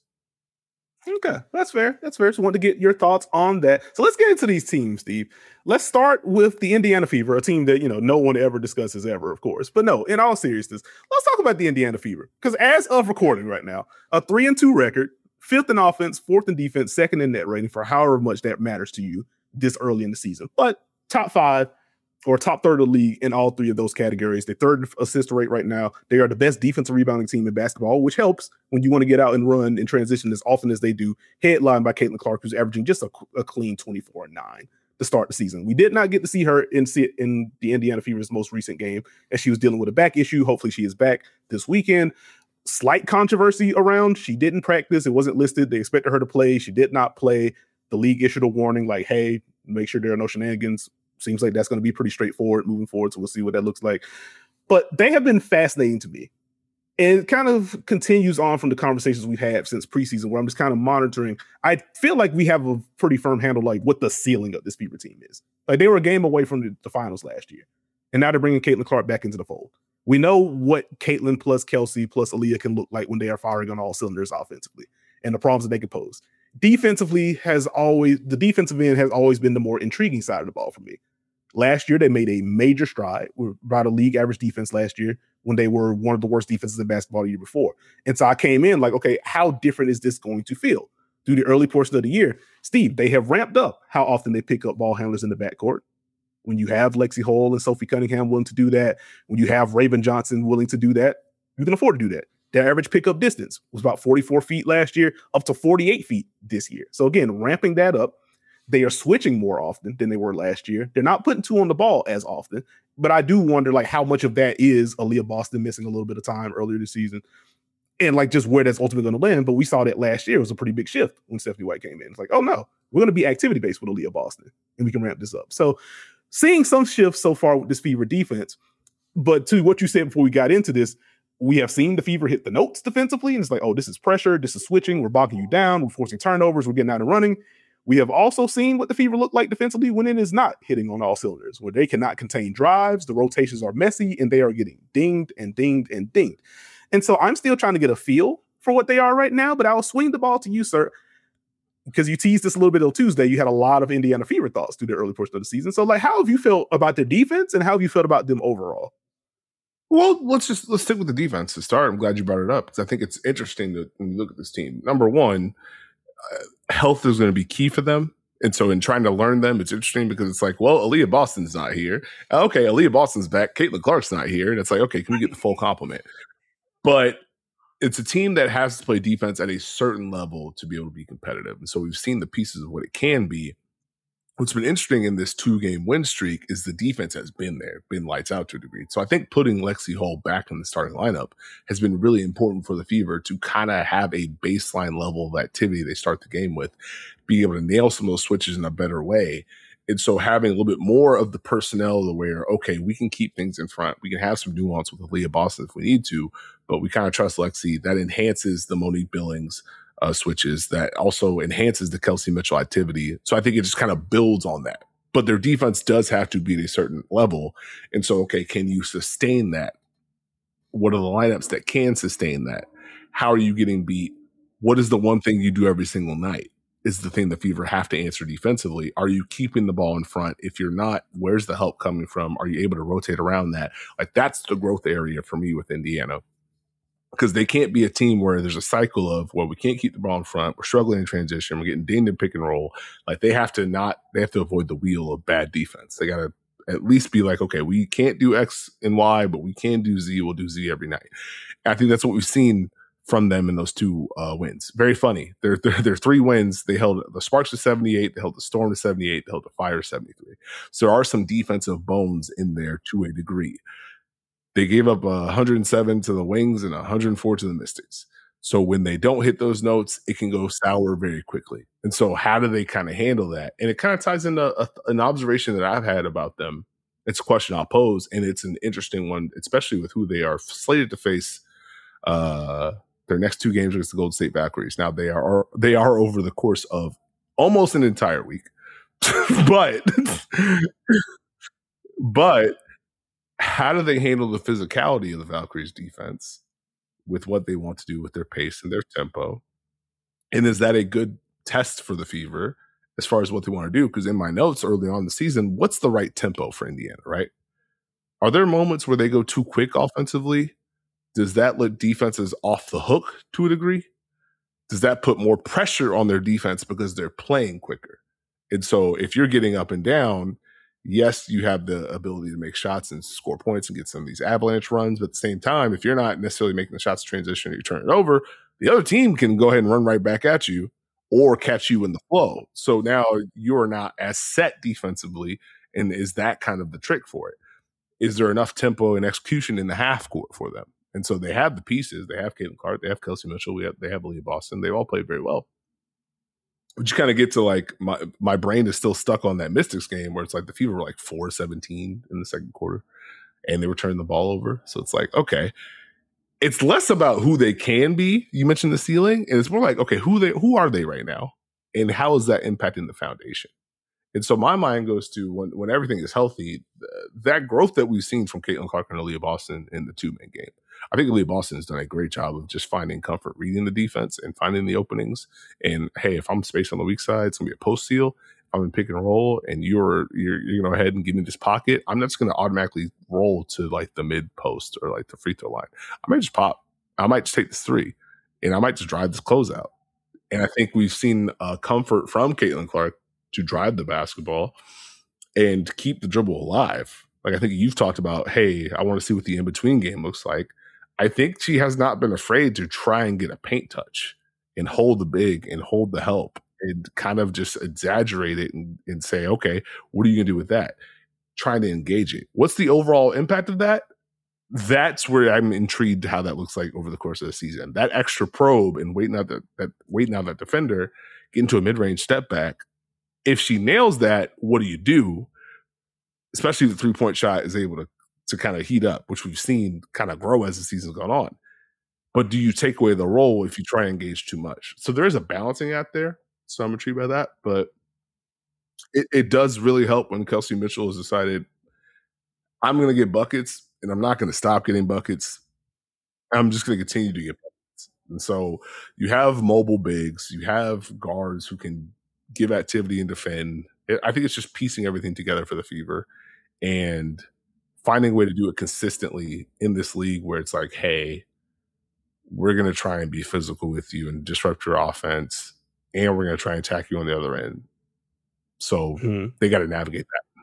Speaker 1: Okay, that's fair. That's fair. So I want to get your thoughts on that. So let's get into these teams, Steve. Let's start with the Indiana Fever, a team that, no one ever discusses ever, of course. But no, in all seriousness, let's talk about the Indiana Fever. Because as of recording right now, a 3-2 record, 5th in offense, 4th in defense, 2nd in net rating for however much that matters to you this early in the season. But top 5 or top third of the league in all 3 of those categories. They're 3rd assist rate right now. They are the best defensive rebounding team in basketball, which helps when you want to get out and run and transition as often as they do. Headlined by Caitlin Clark, who's averaging just a clean 24-9 to start the season. We did not get to see her in the Indiana Fever's most recent game as she was dealing with a back issue. Hopefully she is back this weekend. Slight controversy around. She didn't practice. It wasn't listed. They expected her to play. She did not play. The league issued a warning like, hey, make sure there are no shenanigans. Seems like that's going to be pretty straightforward moving forward. So we'll see what that looks like. But they have been fascinating to me. And it kind of continues on from the conversations we've had since preseason, where I'm just kind of monitoring. I feel like we have a pretty firm handle, like what the ceiling of this Fever team is. Like they were a game away from the finals last year. And now they're bringing Caitlin Clark back into the fold. We know what Caitlin plus Kelsey plus Aaliyah can look like when they are firing on all cylinders offensively and the problems that they can pose. Defensively, the defensive end has always been the more intriguing side of the ball for me. Last year, they made a major stride. We were about a league average defense last year when they were one of the worst defenses in basketball the year before. And so I came in like, okay, how different is this going to feel? Through the early portion of the year, Steve, they have ramped up how often they pick up ball handlers in the backcourt. When you have Lexi Hull and Sophie Cunningham willing to do that, when you have Raven Johnson willing to do that, you can afford to do that. Their average pickup distance was about 44 feet last year, up to 48 feet this year. So again, ramping that up. They are switching more often than they were last year. They're not putting 2 on the ball as often, but I do wonder like how much of that is Aaliyah Boston missing a little bit of time earlier this season and like just where that's ultimately going to land. But we saw that last year. It was a pretty big shift when Stephanie White came in. It's like, oh no, we're going to be activity-based with Aaliyah Boston and we can ramp this up. So seeing some shifts so far with this Fever defense, but to what you said before we got into this, we have seen the Fever hit the notes defensively and it's like, oh, this is pressure. This is switching. We're bogging you down. We're forcing turnovers. We're getting out and running. We have also seen what the Fever look like defensively when it is not hitting on all cylinders, where they cannot contain drives, the rotations are messy, and they are getting dinged and dinged and dinged. And so I'm still trying to get a feel for what they are right now, but I'll swing the ball to you, sir, because you teased this a little bit on Tuesday. You had a lot of Indiana Fever thoughts through the early portion of the season. So, like, how have you felt about their defense, and how have you felt about them overall?
Speaker 2: Well, let's stick with the defense to start. I'm glad you brought it up because I think it's interesting that when you look at this team, number one, health is going to be key for them. And so in trying to learn them, it's interesting because it's like, well, Aaliyah Boston's not here. Okay, Aaliyah Boston's back. Caitlin Clark's not here. And it's like, okay, can we get the full complement? But it's a team that has to play defense at a certain level to be able to be competitive. And so we've seen the pieces of what it can be. What's been interesting in this 2-game win streak is the defense has been there, been lights out to a degree. So I think putting Lexie Hull back in the starting lineup has been really important for the Fever to kind of have a baseline level of activity they start the game with, be able to nail some of those switches in a better way. And so having a little bit more of the personnel where, okay, we can keep things in front. We can have some nuance with Aaliyah Boston if we need to, but we kind of trust Lexie. That enhances the Monique Billings switches, that also enhances the Kelsey Mitchell activity. So I think it just kind of builds on that. But their defense does have to be at a certain level. And so, okay, can you sustain that? What are the lineups that can sustain that? How are you getting beat? What is the one thing you do every single night? Is the thing the Fever have to answer defensively. Are you keeping the ball in front? If you're not, where's the help coming from? Are you able to rotate around that? Like, that's the growth area for me with Indiana. Because they can't be a team where there's a cycle of, well, we can't keep the ball in front, we're struggling in transition, we're getting dinged in pick and roll. Like, they have to avoid the wheel of bad defense. They got to at least be like, okay, we can't do X and Y, but we can do Z. We'll do Z every night. And I think that's what we've seen from them in those 2 wins. Very funny. Their 3 wins, they held the Sparks to 78, they held the Storm to 78, they held the Fire to 73. So there are some defensive bones in there to a degree. They gave up 107 to the Wings and 104 to the Mystics. So when they don't hit those notes, it can go sour very quickly. And so how do they kind of handle that? And it kind of ties into an observation that I've had about them. It's a question I'll pose, and it's an interesting one, especially with who they are slated to face their next 2 games against the Golden State Valkyries. Now, they are over the course of almost an entire week. but how do they handle the physicality of the Valkyries defense with what they want to do with their pace and their tempo? And is that a good test for the Fever as far as what they want to do? Because in my notes early on in the season, what's the right tempo for Indiana, right? Are there moments where they go too quick offensively? Does that let defenses off the hook to a degree? Does that put more pressure on their defense because they're playing quicker? And so if you're getting up and down, yes, you have the ability to make shots and score points and get some of these avalanche runs. But at the same time, if you're not necessarily making the shots transition or you turn it over, the other team can go ahead and run right back at you or catch you in the flow. So now you're not as set defensively. And is that kind of the trick for it? Is there enough tempo and execution in the half court for them? And so they have the pieces. They have Caitlin Clark. They have Kelsey Mitchell. They have Aaliyah Boston. They all played very well. But you kind of get to like, my brain is still stuck on that Mystics game where it's like the Fever were like 4-17 in the second quarter and they were turning the ball over. So it's like, okay, it's less about who they can be. You mentioned the ceiling, and it's more like, okay, who are they right now? And how is that impacting the foundation? And so my mind goes to when everything is healthy, that growth that we've seen from Caitlin Clark and Aaliyah Boston in the 2-man game. I think Aaliyah Boston has done a great job of just finding comfort, reading the defense and finding the openings. And hey, if I'm spaced on the weak side, it's gonna be a post seal. If I'm in pick and roll and you're gonna go ahead and give me this pocket, I'm not just gonna automatically roll to like the mid post or like the free throw line. I might just pop. I might just take this 3 and I might just drive this closeout. And I think we've seen comfort from Caitlin Clark to drive the basketball and keep the dribble alive. Like, I think you've talked about, hey, I want to see what the in-between game looks like. I think she has not been afraid to try and get a paint touch and hold the big and hold the help and kind of just exaggerate it and say, okay, what are you going to do with that? Trying to engage it. What's the overall impact of that? That's where I'm intrigued how that looks like over the course of the season. That extra probe and waiting out that defender, get into a mid-range step back. If she nails that, what do? Especially if the 3-point shot is able to kind of heat up, which we've seen kind of grow as the season's gone on. But do you take away the role if you try and engage too much? So there is a balancing out there. So I'm intrigued by that. But It does really help when Kelsey Mitchell has decided, I'm going to get buckets, and I'm not going to stop getting buckets. I'm just going to continue to get buckets. And so you have mobile bigs, you have guards who can give activity and defend. I think it's just piecing everything together for the Fever and finding a way to do it consistently in this league where it's like, hey, we're going to try and be physical with you and disrupt your offense, and we're going to try and attack you on the other end. So they got to navigate that.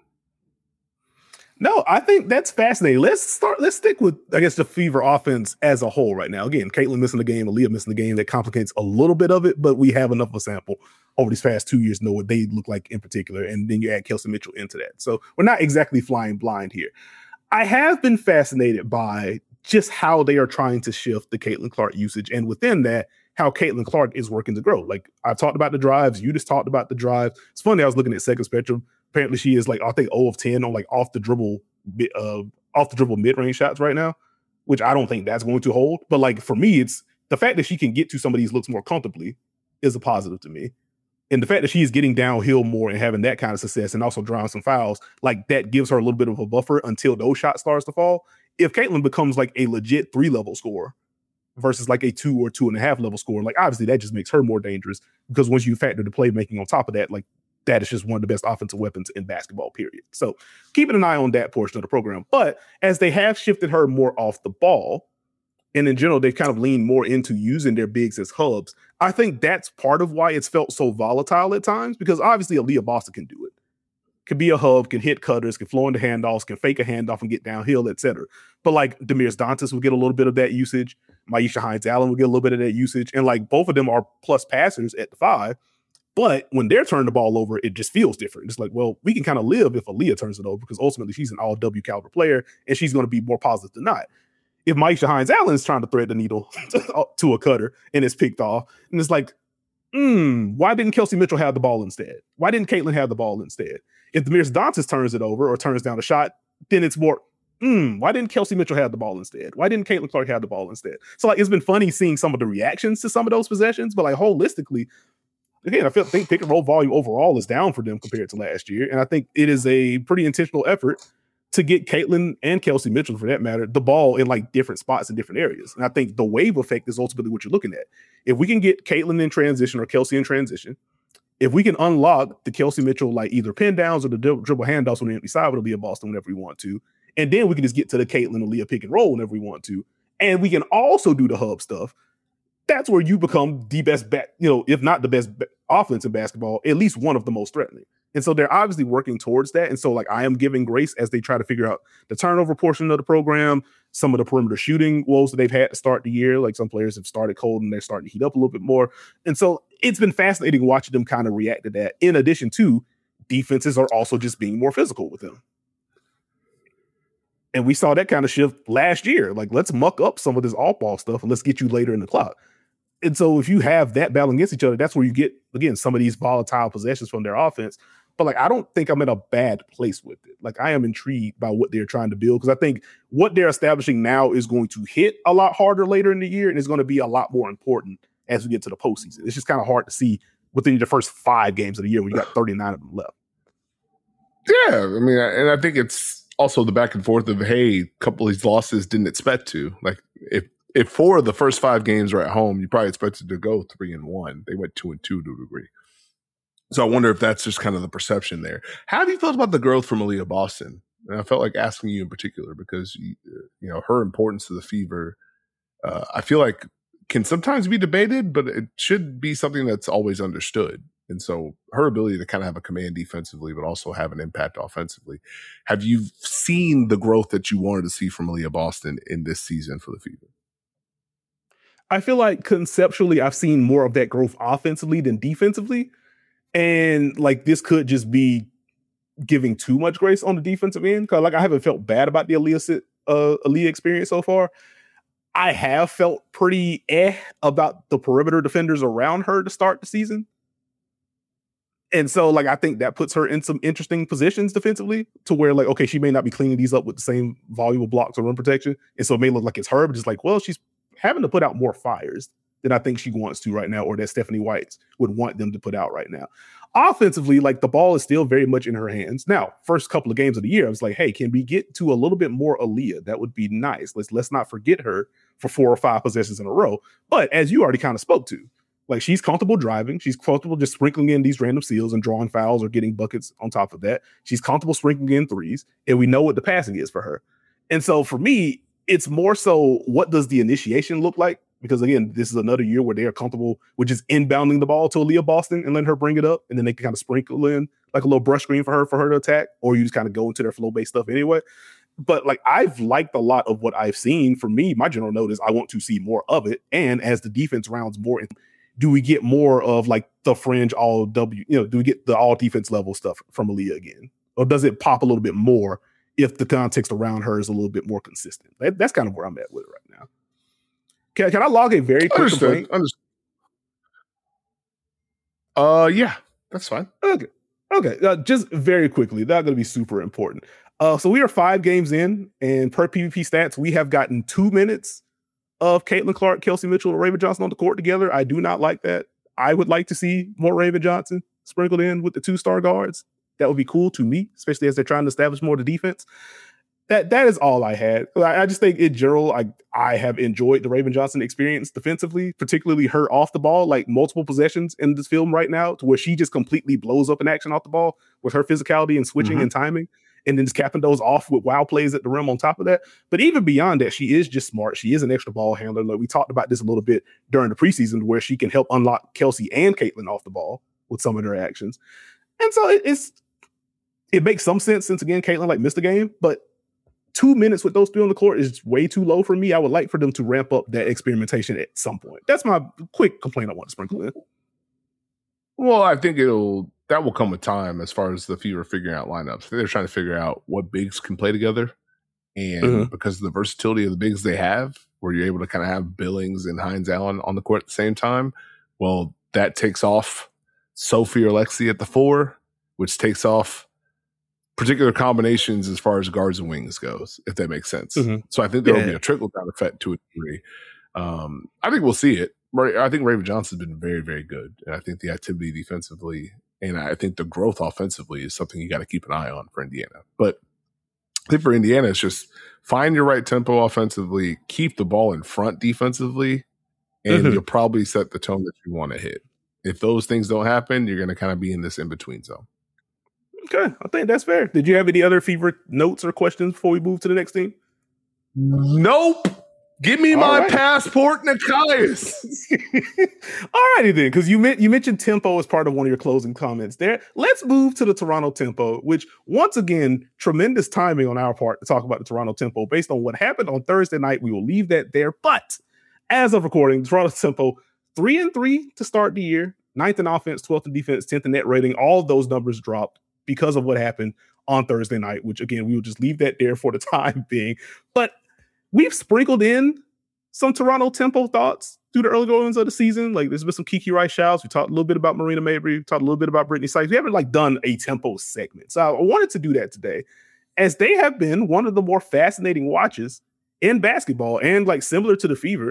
Speaker 1: No, I think that's fascinating. Let's stick with, I guess, the Fever offense as a whole right now. Again, Caitlin missing the game, Aaliyah missing the game. That complicates a little bit of it, but we have enough of a sample over these past 2 years to know what they look like in particular. And then you add Kelsey Mitchell into that. So we're not exactly flying blind here. I have been fascinated by just how they are trying to shift the Caitlin Clark usage. And within that, how Caitlin Clark is working to grow. Like, I've talked about the drives. You just talked about the drive. It's funny, I was looking at Second Spectrum. Apparently she is like, I think 0 of 10 on like off the dribble mid-range shots right now, which I don't think that's going to hold. But like, for me, it's the fact that she can get to some of these looks more comfortably is a positive to me. And the fact that she's getting downhill more and having that kind of success and also drawing some fouls, like that gives her a little bit of a buffer until those shots starts to fall. If Caitlin becomes like a legit 3-level scorer versus like a 2 or 2.5 level scorer, like obviously that just makes her more dangerous, because once you factor the playmaking on top of that, like that is just one of the best offensive weapons in basketball, period. So keeping an eye on that portion of the program. But as they have shifted her more off the ball, and in general, they've kind of leaned more into using their bigs as hubs, I think that's part of why it's felt so volatile at times, because obviously Aaliyah Boston can do it. Can be a hub, can hit cutters, can flow into handoffs, can fake a handoff and get downhill, etc. But like Demirs Dantas will get a little bit of that usage. Myisha Hines-Allen will get a little bit of that usage. And like both of them are plus passers at the 5. But when they're turning the ball over, it just feels different. It's like, well, we can kind of live if Aaliyah turns it over, because ultimately she's an all-W caliber player and she's going to be more positive than not. If Myisha Hines-Allen is trying to thread the needle to a cutter and it's picked off, and it's like, why didn't Kelsey Mitchell have the ball instead? Why didn't Caitlin have the ball instead? If Demirs Dantas turns it over or turns down a shot, then it's more, why didn't Kelsey Mitchell have the ball instead? Why didn't Caitlin Clark have the ball instead? So like, it's been funny seeing some of the reactions to some of those possessions, but like holistically, again, I think pick and roll volume overall is down for them compared to last year. And I think it is a pretty intentional effort to get Caitlin and Kelsey Mitchell, for that matter, the ball in like different spots in different areas. And I think the wave effect is ultimately what you're looking at. If we can get Caitlin in transition or Kelsey in transition, if we can unlock the Kelsey Mitchell, like either pin downs or the dribble handoffs on the empty side, it'll be a Boston whenever we want to. And then we can just get to the Caitlin or Leah pick and roll whenever we want to. And we can also do the hub stuff. That's where you become the best, if not the best offense in basketball, at least one of the most threatening. And so they're obviously working towards that. And so like, I am giving grace as they try to figure out the turnover portion of the program, some of the perimeter shooting woes that they've had to start the year. Like some players have started cold and they're starting to heat up a little bit more. And so it's been fascinating watching them kind of react to that. In addition to defenses are also just being more physical with them. And we saw that kind of shift last year. Like, let's muck up some of this off-ball stuff and let's get you later in the clock. And so if you have that battle against each other, that's where you get, again, some of these volatile possessions from their offense. But like, I don't think I'm in a bad place with it. Like, I am intrigued by what they're trying to build, because I think what they're establishing now is going to hit a lot harder later in the year, and it's going to be a lot more important as we get to the postseason. It's just kind of hard to see within the first 5 games of the year when you got 39 of them left.
Speaker 2: Yeah, I mean, and I think it's also the back and forth of, hey, a couple of these losses didn't expect to. Like, if 4 of the first 5 games are at home, you probably expected to go 3-1. They went 2-2 to a degree. So I wonder if that's just kind of the perception there. How have you felt about the growth from Aaliyah Boston? And I felt like asking you in particular because, her importance to the Fever, I feel like can sometimes be debated, but it should be something that's always understood. And so her ability to kind of have a command defensively, but also have an impact offensively. Have you seen the growth that you wanted to see from Aaliyah Boston in this season for the Fever?
Speaker 1: I feel like conceptually I've seen more of that growth offensively than defensively. And like, this could just be giving too much grace on the defensive end, because like, I haven't felt bad about the Aaliyah experience so far. I have felt pretty about the perimeter defenders around her to start the season. And so like, I think that puts her in some interesting positions defensively, to where like, okay, she may not be cleaning these up with the same volume of blocks or rim protection. And so it may look like it's her, but just like, well, she's having to put out more fires than I think she wants to right now, or that Stephanie White would want them to put out right now. offensively, like the ball is still very much in her hands. Now, first couple of games of the year, I was like, hey, can we get to a little bit more Aaliyah? That would be nice. Let's not forget her for 4 or 5 possessions in a row. But as you already kind of spoke to, like she's comfortable driving. She's comfortable just sprinkling in these random steals and drawing fouls or getting buckets on top of that. She's comfortable sprinkling in threes, and we know what the passing is for her. And so for me, it's more so what does the initiation look like? Because again, this is another year where they are comfortable with just inbounding the ball to Aaliyah Boston and letting her bring it up, and then they can kind of sprinkle in like a little brush screen for her to attack, or you just kind of go into their flow-based stuff anyway. But like I've liked a lot of what I've seen. For me, my general note is I want to see more of it. And as the defense rounds more, do we get more of like the fringe all W? Do we get the all defense level stuff from Aaliyah again, or does it pop a little bit more if the context around her is a little bit more consistent? That's kind of where I'm at with it right now. Can I log a very quick complaint?
Speaker 2: Yeah, that's fine.
Speaker 1: Okay. Just very quickly, not going to be super important. So we are 5 games in, and per PvP stats, we have gotten 2 minutes of Caitlin Clark, Kelsey Mitchell, and Raven Johnson on the court together. I do not like that. I would like to see more Raven Johnson sprinkled in with the 2-star guards. That would be cool to me, especially as they're trying to establish more of the defense. That is all I had. I just think in general, I have enjoyed the Raven Johnson experience defensively, particularly her off the ball, like multiple possessions in this film right now, to where she just completely blows up an action off the ball with her physicality and switching and timing, and then just capping those off with wild plays at the rim on top of that. But even beyond that, she is just smart. She is an extra ball handler. Like we talked about this a little bit during the preseason, where she can help unlock Kelsey and Caitlin off the ball with some of their actions. And so it makes some sense since, again, Caitlin like missed the game, but 2 minutes with those 3 on the court is way too low for me. I would like for them to ramp up that experimentation at some point. That's my quick complaint I want to sprinkle in.
Speaker 2: Well, I think that will come with time as far as the Fever figuring out lineups. They're trying to figure out what bigs can play together. And because of the versatility of the bigs they have, where you're able to kind of have Billings and Hines Allen on the court at the same time, well, that takes off Sophie or Lexi at the 4, which takes off particular combinations as far as guards and wings goes, if that makes sense. So I think there will be a trickle-down effect to a degree. I think we'll see it. I think Raven Johnson's been very, very good. And I think the activity defensively and I think the growth offensively is something you got to keep an eye on for Indiana. But I think for Indiana, it's just find your right tempo offensively, keep the ball in front defensively, and you'll probably set the tone that you want to hit. If those things don't happen, you're going to kind of be in this in-between zone.
Speaker 1: Okay, I think that's fair. Did you have any other Fever notes or questions before we move to the next team?
Speaker 2: Nope. Give me my passport, Nekias.
Speaker 1: All righty then, because you mentioned tempo as part of one of your closing comments there. Let's move to the Toronto tempo, which once again, tremendous timing on our part to talk about the Toronto tempo based on what happened on Thursday night. We will leave that there. But as of recording, the Toronto tempo 3-3 to start the year, 9th in offense, 12th in defense, 10th in net rating. All of those numbers dropped because of what happened on Thursday night, which again, we will just leave that there for the time being. But we've sprinkled in some Toronto tempo thoughts through the early goings of the season. Like there's been some Kiki Rice shouts. We talked a little bit about Marina Mabry. We talked a little bit about Brittany Sykes. We haven't done a tempo segment. So I wanted to do that today, as they have been one of the more fascinating watches in basketball, and similar to the Fever,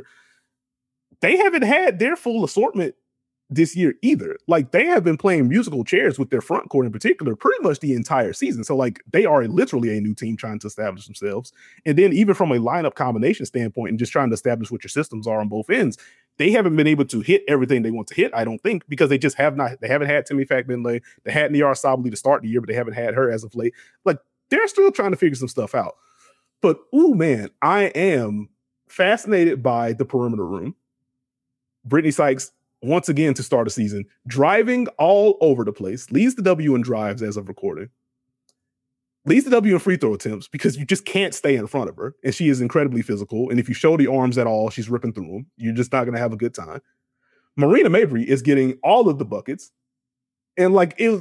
Speaker 1: they haven't had their full assortment this year either. They have been playing musical chairs with their front court in particular pretty much the entire season. So they are literally a new team trying to establish themselves. And then even from a lineup combination standpoint and just trying to establish what your systems are on both ends, they haven't been able to hit everything they want to hit, I don't think, because they just have not. They haven't had Timmy Fakbenle. They had Niara Sabally to start the year, but they haven't had her as of late. They're still trying to figure some stuff out. But, ooh, man, I am fascinated by the perimeter room. Brittany Sykes, once again, to start a season, driving all over the place, leads the W in drives as of recording, leads the W in free throw attempts because you just can't stay in front of her. And she is incredibly physical. And if you show the arms at all, she's ripping through them. You're just not going to have a good time. Marina Mabry is getting all of the buckets. And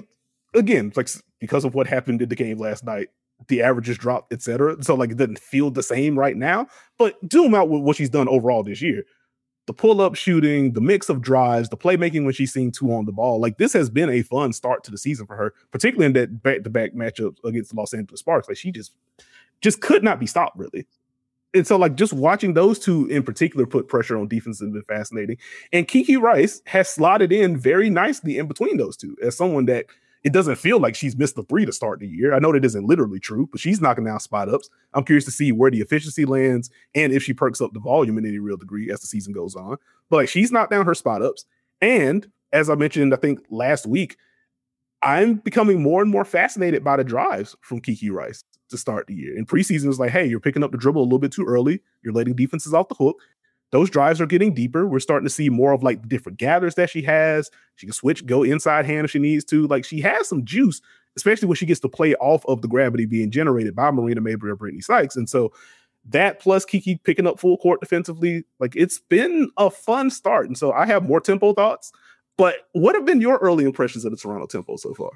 Speaker 1: because of what happened in the game last night, the averages dropped, etc. So it doesn't feel the same right now. But zoom out with what she's done overall this year. The pull-up shooting, the mix of drives, the playmaking when she's seeing 2 on the ball. This has been a fun start to the season for her, particularly in that back-to-back matchup against the Los Angeles Sparks. She just could not be stopped, really. And so, like, just watching those two in particular put pressure on defense has been fascinating. And Kiki Rice has slotted in very nicely in between those two as someone that it doesn't feel like she's missed the three to start the year. I know that isn't literally true, but she's knocking down spot ups. I'm curious to see where the efficiency lands and if she perks up the volume in any real degree as the season goes on. But like, she's knocked down her spot ups. And as I mentioned, I think last week, I'm becoming more and more fascinated by the drives from Kiki Rice to start the year. In preseason, it's like, hey, you're picking up the dribble a little bit too early. You're letting defenses off the hook. Those drives are getting deeper. We're starting to see more of like the different gathers that she has. She can switch, go inside hand if she needs to. Like, she has some juice, especially when she gets to play off of the gravity being generated by Marina Mabrey or Brittany Sykes. And so that plus Kiki picking up full court defensively, like, it's been a fun start. And so I have more tempo thoughts. But what have been your early impressions of the Toronto Tempo so far?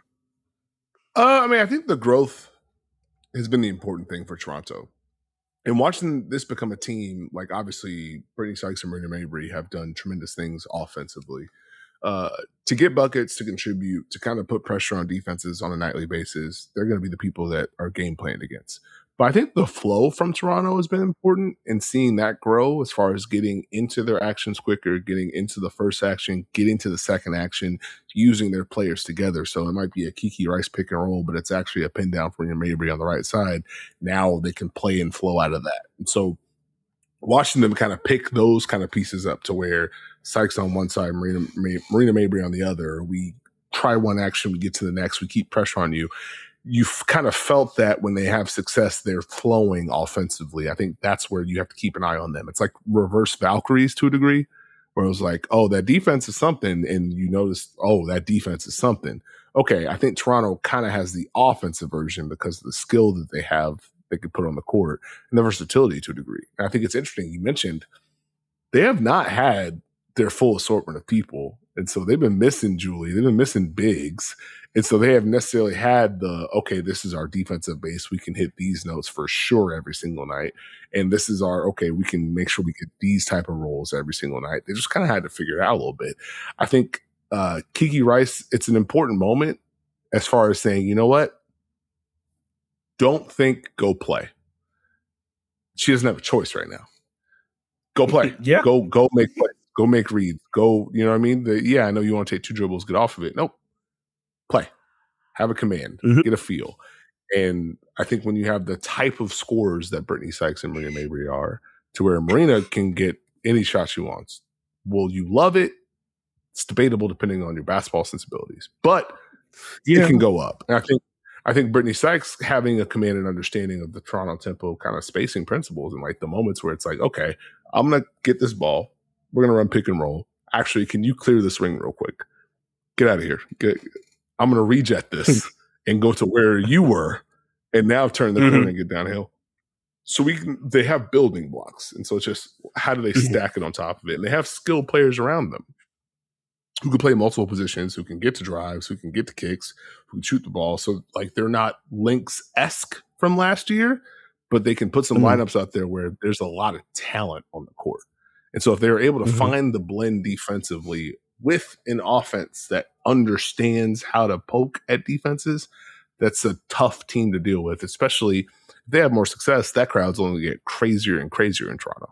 Speaker 2: I mean, I think the growth has been the important thing for Toronto. And watching this become a team, like, obviously Brittany Sykes and Marina Mabrey have done tremendous things offensively. To get buckets, to contribute, to kind of put pressure on defenses on a nightly basis, they're going to be the people that are game planned against. But I think the flow from Toronto has been important, and seeing that grow as far as getting into their actions quicker, getting into the first action, getting to the second action, using their players together. So it might be a Kiki Rice pick and roll, but it's actually a pin down for Marina Mabrey on the right side. Now they can play and flow out of that. And so watching them kind of pick those kind of pieces up to where Sykes on one side, Marina Mabrey on the other, we try one action, we get to the next, we keep pressure on you. You've kind of felt that when they have success, they're flowing offensively. I think that's where you have to keep an eye on them. It's like reverse Valkyries to a degree, where it was like, oh, that defense is something. And you notice, oh, that defense is something. Okay, I think Toronto kind of has the offensive version because of the skill that they have they could put on the court and the versatility to a degree. And I think it's interesting. You mentioned they have not had their full assortment of people. And so they've been missing Julie. They've been missing bigs. And so they haven't necessarily had the, okay, this is our defensive base. We can hit these notes for sure every single night. And this is our, okay, we can make sure we get these type of roles every single night. They just kind of had to figure it out a little bit. I think Kiki Rice, it's an important moment as far as saying, you know what? Don't think, go play. She doesn't have a choice right now. Go play.
Speaker 1: Yeah.
Speaker 2: Go make plays. Go make reads. Go, you know what I mean? I know you want to take two dribbles, get off of it. Nope. Play. Have a command. Get a feel. And I think when you have the type of scores that Brittany Sykes and Marina Mabrey are, to where Marina can get any shot she wants, will you love it? It's debatable depending on your basketball sensibilities. But it can go up. And I think Brittany Sykes having a command and understanding of the Toronto Tempo kind of spacing principles and like the moments where it's like, okay, I'm going to get this ball. We're going to run pick and roll. Actually, can you clear this ring real quick? Get out of here. I'm going to reject this and go to where you were and now turn the corner and get downhill. So they have building blocks. And so it's just, how do they stack it on top of it? And they have skilled players around them who can play multiple positions, who can get to drives, who can get to kicks, who can shoot the ball. So like, they're not Lynx-esque from last year, but they can put some lineups out there where there's a lot of talent on the court. And so if they're able to find the blend defensively with an offense that understands how to poke at defenses, that's a tough team to deal with, especially if they have more success. That crowd's only get crazier and crazier in Toronto.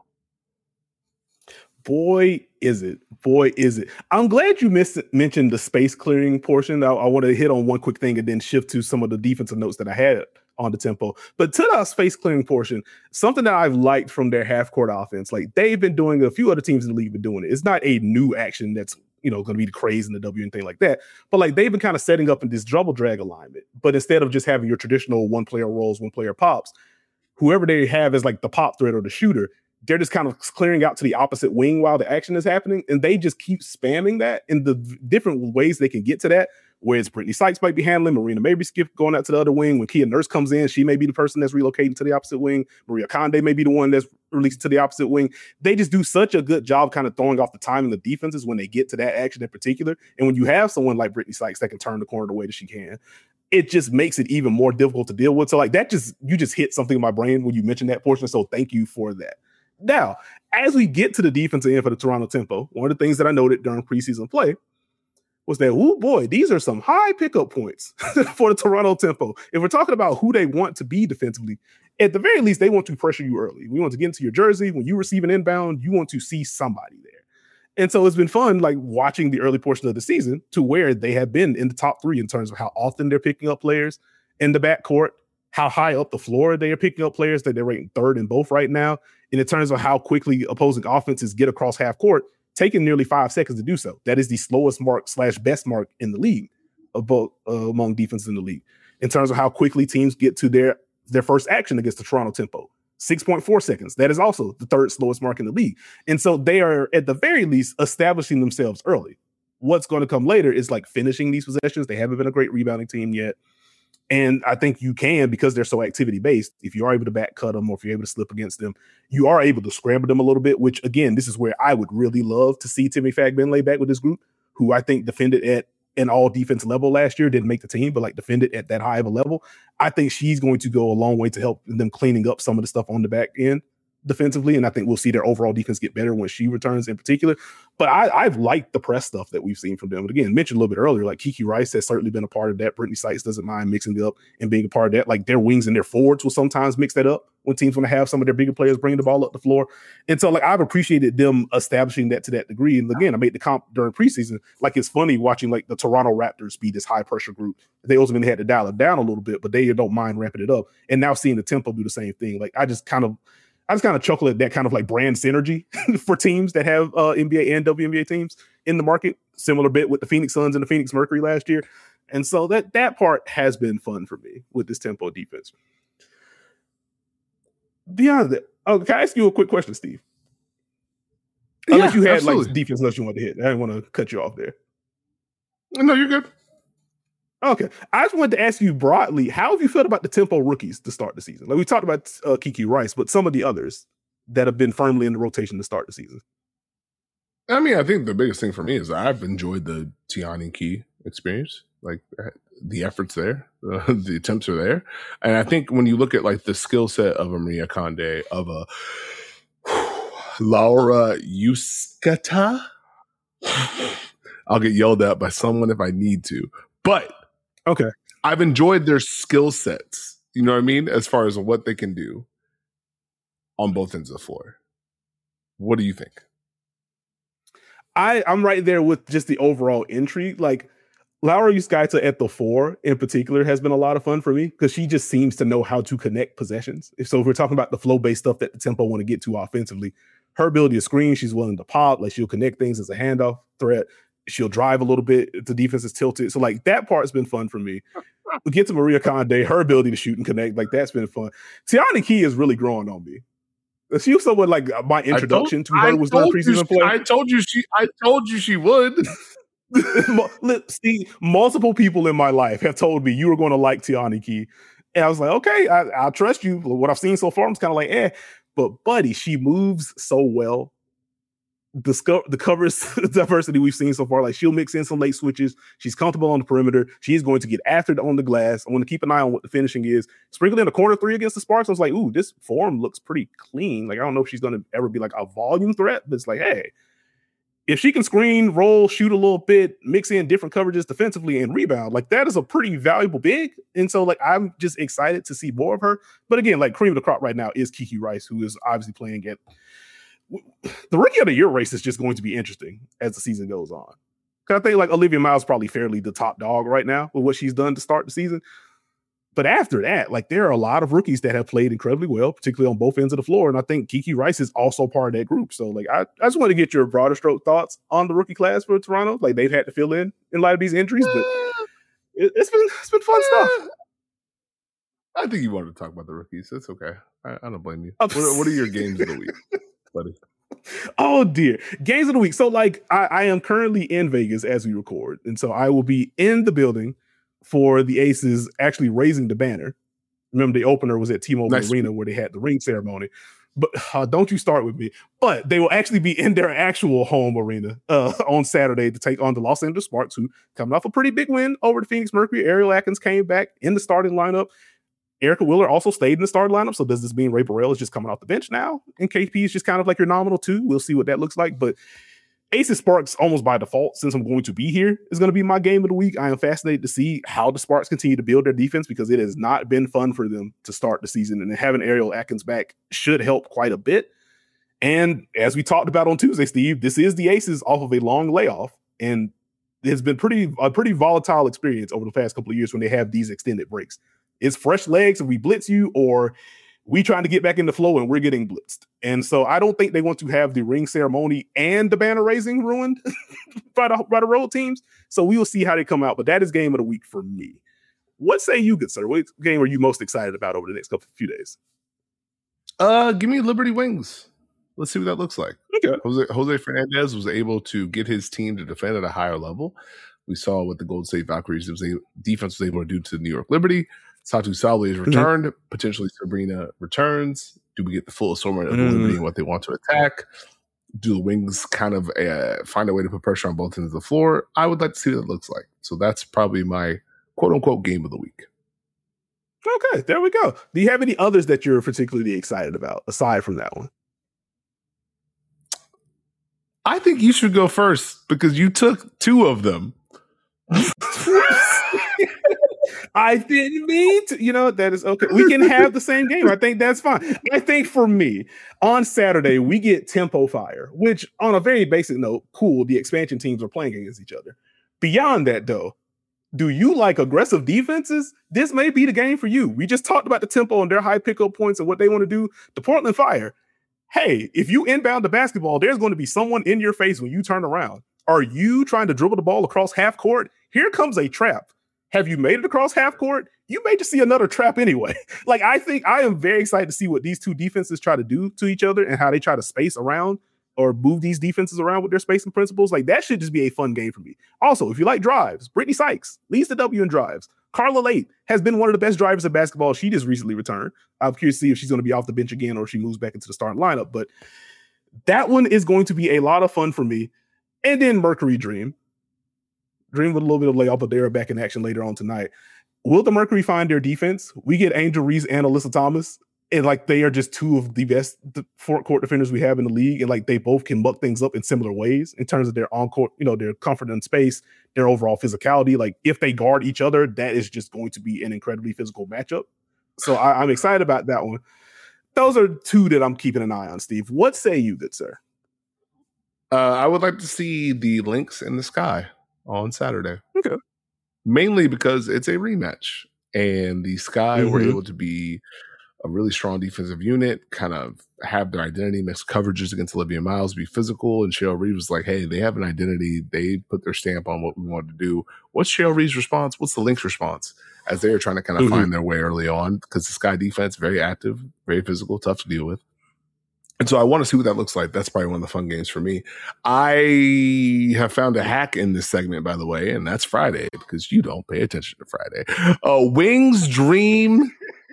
Speaker 1: Boy, is it. I'm glad you mentioned the space clearing portion. I want to hit on one quick thing and then shift to some of the defensive notes that I had on the Tempo. But to the space clearing portion, something that I've liked from their half court offense, like they've been doing, a few other teams in the league been doing it. It's not a new action that's, going to be the craze in the W and thing like that. But like they've been kind of setting up in this double drag alignment. But instead of just having your traditional one player rolls, one player pops, whoever they have as like the pop threat or the shooter, they're just kind of clearing out to the opposite wing while the action is happening. And they just keep spamming that in the different ways they can get to that. Whereas Brittany Sykes might be handling, Marina Mabrey going out to the other wing. When Kia Nurse comes in, she may be the person that's relocating to the opposite wing. Maria Conde may be the one that's released to the opposite wing. They just do such a good job kind of throwing off the timing of defenses when they get to that action in particular. And when you have someone like Brittany Sykes that can turn the corner the way that she can, it just makes it even more difficult to deal with. So like that you just hit something in my brain when you mentioned that portion. So thank you for that. Now, as we get to the defensive end for the Toronto Tempo, one of the things that I noted during preseason play was that, oh boy, these are some high pickup points for the Toronto Tempo. If we're talking about who they want to be defensively, at the very least, they want to pressure you early. We want to get into your jersey. When you receive an inbound, you want to see somebody there. And so it's been fun, like watching the early portion of the season to where they have been in the top 3 in terms of how often they're picking up players in the backcourt, how high up the floor they are picking up players that they're rating 3rd in both right now. And in terms of how quickly opposing offenses get across half court, taking nearly 5 seconds to do so. That is the slowest mark / best mark in the league, among defenses in the league. In terms of how quickly teams get to their first action against the Toronto tempo. 6.4 seconds. That is also the 3rd slowest mark in the league. And so they are, at the very least, establishing themselves early. What's going to come later is like finishing these possessions. They haven't been a great rebounding team yet. And I think you can, because they're so activity-based, if you are able to back cut them or if you're able to slip against them, you are able to scramble them a little bit, which, again, this is where I would really love to see Timmy Fagbenle back with this group, who I think defended at an all-defense level last year, didn't make the team, but like defended at that high of a level. I think she's going to go a long way to help them cleaning up some of the stuff on the back end defensively, and I think we'll see their overall defense get better when she returns in particular. But I've liked the press stuff that we've seen from them. But again, mentioned a little bit earlier, like Kiki Rice has certainly been a part of that. Brittany Sykes doesn't mind mixing it up and being a part of that. Like their wings and their forwards will sometimes mix that up when teams want to have some of their bigger players bringing the ball up the floor. And so like I've appreciated them establishing that to that degree. And again, I made the comp during preseason. Like it's funny watching like the Toronto Raptors be this high pressure group. They ultimately had to dial it down a little bit, but they don't mind ramping it up. And now seeing the tempo do the same thing. Like I just kind of chuckle at that kind of like brand synergy for teams that have NBA and WNBA teams in the market. Similar bit with the Phoenix Suns and the Phoenix Mercury last year. And so that part has been fun for me with this tempo defense. Beyond that, can I ask you a quick question, Steve? Unless you had like defense unless you wanted to hit. I didn't want to cut you off there.
Speaker 2: No, you're good.
Speaker 1: Okay. I just wanted to ask you broadly, how have you felt about the tempo rookies to start the season? Like we talked about Kiki Rice, but some of the others that have been firmly in the rotation to start the season.
Speaker 2: I mean, I think the biggest thing for me is I've enjoyed the Tiani Key experience. Like the efforts there, the attempts are there. And I think when you look at like the skill set of a Maria Conde, of a Laura Yuskata, I'll get yelled at by someone if I need to. But
Speaker 1: okay,
Speaker 2: I've enjoyed their skill sets, you know what I mean, as far as what they can do on both ends of the floor. What do you think?
Speaker 1: I'm right there with just the overall intrigue. Like Laura Yuskaita at the 4 in particular has been a lot of fun for me because she just seems to know how to connect possessions. So if we're talking about the flow-based stuff that the tempo want to get to offensively, her ability to screen, she's willing to pop, like she'll connect things as a handoff threat. She'll drive a little bit if the defense is tilted. So, like, that part's been fun for me. We get to Maria Conde, her ability to shoot and connect, like, that's been fun. Tiani Key is really growing on me. She was someone, like, my introduction to her was during preseason play.
Speaker 2: I told you she would.
Speaker 1: See, multiple people in my life have told me you were going to like Tiani Key. And I was like, okay, I trust you. What I've seen so far, I'm kind of like, But, buddy, she moves so well. The covers diversity we've seen so far, like she'll mix in some late switches. She's comfortable on the perimeter. She's going to get after it on the glass. I want to keep an eye on what the finishing is. Sprinkle in a corner 3 against the Sparks. I was like, ooh, this form looks pretty clean. Like, I don't know if she's going to ever be like a volume threat, but it's like, hey, if she can screen, roll, shoot a little bit, mix in different coverages defensively and rebound, like that is a pretty valuable big. And so like, I'm just excited to see more of her. But again, like cream of the crop right now is Kiki Rice, who is obviously playing at the Rookie of the Year race is just going to be interesting as the season goes on. Because I think like Olivia Miles probably fairly the top dog right now with what she's done to start the season. But after that, like there are a lot of rookies that have played incredibly well, particularly on both ends of the floor. And I think Kiki Rice is also part of that group. So like I just want to get your broader stroke thoughts on the rookie class for Toronto. Like they've had to fill in light of these injuries, but it's been fun stuff.
Speaker 2: I think you wanted to talk about the rookies. It's okay. I don't blame you. What are your games of the week, buddy?
Speaker 1: Oh dear. Games of the week. So like I am currently in Vegas as we record. And so I will be in the building for the Aces actually raising the banner. Remember the opener was at T-Mobile Arena where they had the ring ceremony. But don't you start with me. But they will actually be in their actual home arena on Saturday to take on the Los Angeles Sparks, who coming off a pretty big win over the Phoenix Mercury. Ariel Atkins came back in the starting lineup. Erica Wheeler also stayed in the starting lineup. So does this mean Ray Burrell is just coming off the bench now? And KP is just kind of like your nominal 2. We'll see what that looks like. But Aces Sparks, almost by default, since I'm going to be here, is going to be my game of the week. I am fascinated to see how the Sparks continue to build their defense because it has not been fun for them to start the season. And having Ariel Atkins back should help quite a bit. And as we talked about on Tuesday, Steve, this is the Aces off of a long layoff. And it's been a pretty volatile experience over the past couple of years when they have these extended breaks. It's fresh legs if we blitz you, or we trying to get back in the flow and we're getting blitzed. And so I don't think they want to have the ring ceremony and the banner raising ruined by the road teams. So we will see how they come out. But that is game of the week for me. What say you, good sir? What game are you most excited about over the next few days?
Speaker 2: Give me Liberty Wings. Let's see what that looks like.
Speaker 1: Okay.
Speaker 2: Jose Fernandez was able to get his team to defend at a higher level. We saw what the Golden State Valkyries defense was able to do to New York Liberty. Satu Saule is returned. Potentially Sabrina returns. Do we get the full assortment of Liberty and what they want to attack? Do the Wings kind of find a way to put pressure on both ends of the floor? I would like to see what it looks like. So that's probably my quote-unquote game of the week.
Speaker 1: Okay, there we go. Do you have any others that you're particularly excited about aside from that one?
Speaker 2: I think you should go first because you took two of them.
Speaker 1: I didn't mean to. That is okay. We can have the same game. I think that's fine. I think for me, on Saturday, we get Tempo Fire, which on a very basic note, cool, the expansion teams are playing against each other. Beyond that, though, do you like aggressive defenses? This may be the game for you. We just talked about the tempo and their high pickup points and what they want to do. The Portland Fire, hey, if you inbound the basketball, there's going to be someone in your face when you turn around. Are you trying to dribble the ball across half court? Here comes a trap. Have you made it across half court? You may just see another trap anyway. I think I am very excited to see what these two defenses try to do to each other and how they try to space around or move these defenses around with their spacing principles. That should just be a fun game for me. Also, if you like drives, Brittany Sykes leads the W in drives. Carla Late has been one of the best drivers of basketball. She just recently returned. I'm curious to see if she's going to be off the bench again or if she moves back into the starting lineup. But that one is going to be a lot of fun for me. And then Mercury Dream. Dream with a little bit of layoff, but they are back in action later on tonight. Will the Mercury find their defense? We get Angel Reese and Alyssa Thomas. And they are just two of the best court defenders we have in the league. And they both can muck things up in similar ways in terms of their on-court, their comfort in space, their overall physicality. If they guard each other, that is just going to be an incredibly physical matchup. So I'm excited about that one. Those are two that I'm keeping an eye on, Steve. What say you, good sir?
Speaker 2: I would like to see the Lynx in the Sky on Saturday.
Speaker 1: Okay.
Speaker 2: Mainly because it's a rematch. And the Sky were able to be a really strong defensive unit, kind of have their identity, mix coverages against Olivia Miles, be physical. And Cheryl Reed was like, hey, they have an identity. They put their stamp on what we wanted to do. What's Cheryl Reed's response? What's the Lynx response? As they are trying to kind of find their way early on, because the Sky defense, very active, very physical, tough to deal with. And so I want to see what that looks like. That's probably one of the fun games for me. I have found a hack in this segment, by the way, and that's Friday, because you don't pay attention to Friday. Wings Dream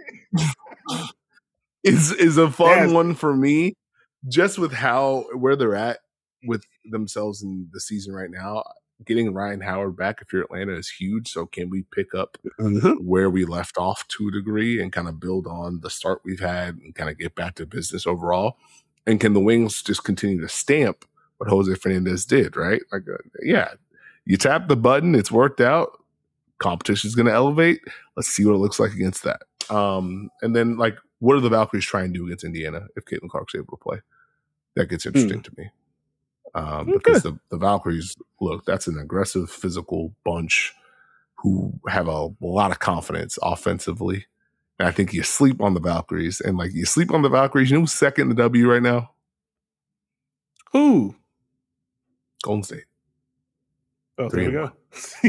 Speaker 2: is a fun one for me, just with where they're at with themselves in the season right now. Getting Ryan Howard back, if you're Atlanta, is huge. So can we pick up where we left off to a degree and kind of build on the start we've had and kind of get back to business overall? And can the Wings just continue to stamp what Jose Fernandez did, right? You tap the button, it's worked out. Competition's going to elevate. Let's see what it looks like against that. And then, what are the Valkyries trying to do against Indiana if Caitlin Clark's able to play? That gets interesting to me. Because the Valkyries, look, that's an aggressive, physical bunch who have a lot of confidence offensively. And I think you sleep on the Valkyries. And you sleep on the Valkyries, you know who's second in the W right now?
Speaker 1: Who?
Speaker 2: Golden State.
Speaker 1: Oh, there we go.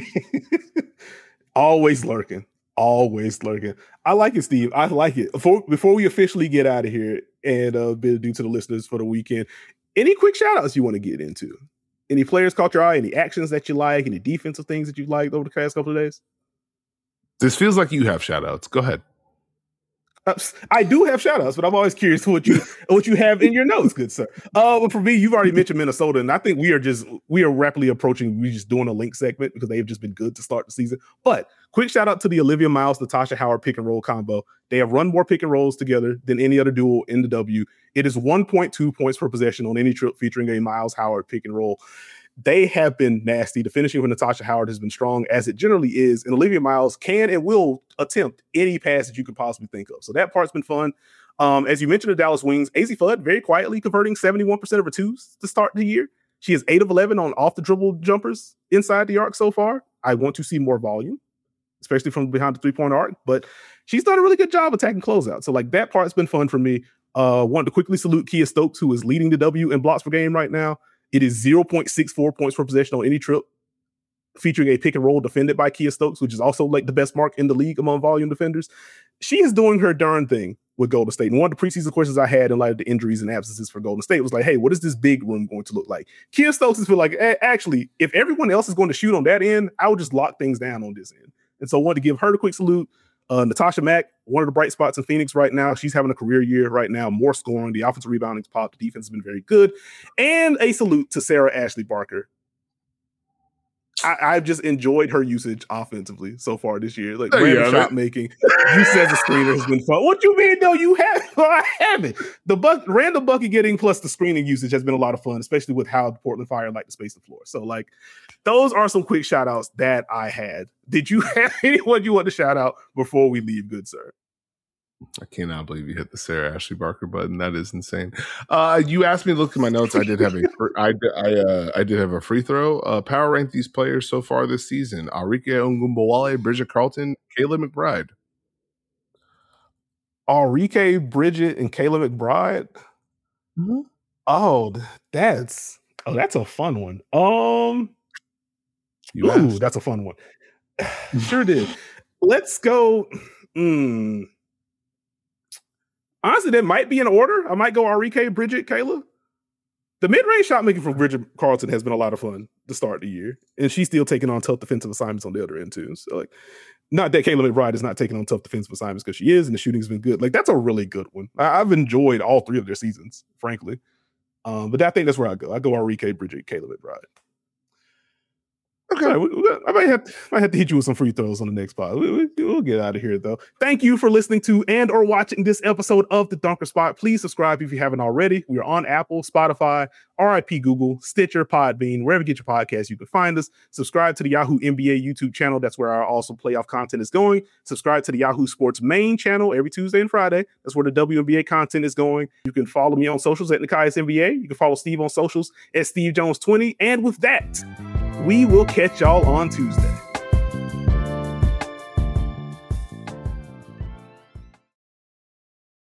Speaker 1: Always lurking. I like it, Steve. I like it. Before we officially get out of here and bid adieu to the listeners for the weekend, any quick shout outs you want to get into? Any players caught your eye? Any actions that you like? Any defensive things that you liked over the past couple of days?
Speaker 2: This feels like you have shout outs. Go ahead.
Speaker 1: I do have shout outs, but I'm always curious what you have in your notes, good sir. Well, for me, you've already mentioned Minnesota, and I think we are rapidly approaching. We're just doing a link segment because they've just been good to start the season. But quick shout out to the Olivia Miles, Natasha Howard pick and roll combo. They have run more pick and rolls together than any other duo in the W. It is 1.2 points per possession on any trip featuring a Miles Howard pick and roll. They have been nasty. The finishing for Natasha Howard has been strong, as it generally is. And Olivia Miles can and will attempt any pass that you could possibly think of. So that part's been fun. As you mentioned, the Dallas Wings, Azzi Fudd very quietly converting 71% of her twos to start the year. She is 8 of 11 on off the dribble jumpers inside the arc so far. I want to see more volume, especially from behind the 3-point arc. But she's done a really good job attacking closeout. So like that part's been fun for me. Wanted to quickly salute Kia Stokes, who is leading the W in blocks per game right now. It is 0.64 points per possession on any trip, featuring a pick and roll defended by Kia Stokes, which is also like the best mark in the league among volume defenders. She is doing her darn thing with Golden State. And one of the preseason questions I had in light of the injuries and absences for Golden State was like, hey, what is this big room going to look like? Kia Stokes is feel like, actually, if everyone else is going to shoot on that end, I would just lock things down on this end. And so I wanted to give her the quick salute. Natasha Mack, one of the bright spots in Phoenix right now. She's having a career year right now, more scoring. The offensive rebounding's popped. The defense has been very good. And a salute to Sarah Ashley Barker. I've just enjoyed her usage offensively so far this year. Like random shot making. You said the screener has been fun. What you mean? No, you haven't. I haven't. The random bucket getting plus the screening usage has been a lot of fun, especially with how the Portland Fire like to space the floor. So like those are some quick shout outs that I had. Did you have anyone you want to shout out before we leave, good sir?
Speaker 2: I cannot believe you hit the Sarah Ashley Barker button. That is insane. You asked me to look at my notes. I did have I did have a free throw. Power rank these players so far this season: Arike Ogunbowale, Bridget Carlton, Kayla McBride.
Speaker 1: Arike, Bridget, and Kayla McBride. Mm-hmm. Oh, that's a fun one. That's a fun one. Sure did. Let's go. Honestly, that might be in order. I might go Arike, Bridget, Kayla. The mid-range shot making from Bridget Carlton has been a lot of fun to start the year. And she's still taking on tough defensive assignments on the other end, too. So, like, not that Kayla McBride is not taking on tough defensive assignments because she is, and the shooting's been good. Like, that's a really good one. I've enjoyed all 3 of their seasons, frankly. But I think that's where I go. I go Arike, Bridget, Kayla McBride. Okay, I might have to hit you with some free throws on the next pod. We'll get out of here, though. Thank you for listening to and or watching this episode of The Dunker Spot. Please subscribe if you haven't already. We are on Apple, Spotify, RIP Google, Stitcher, Podbean, wherever you get your podcasts, you can find us. Subscribe to the Yahoo NBA YouTube channel. That's where our awesome playoff content is going. Subscribe to the Yahoo Sports main channel every Tuesday and Friday. That's where the WNBA content is going. You can follow me on socials at Nikias NBA. You can follow Steve on socials at Steve Jones 20. And with that, we will catch y'all on Tuesday.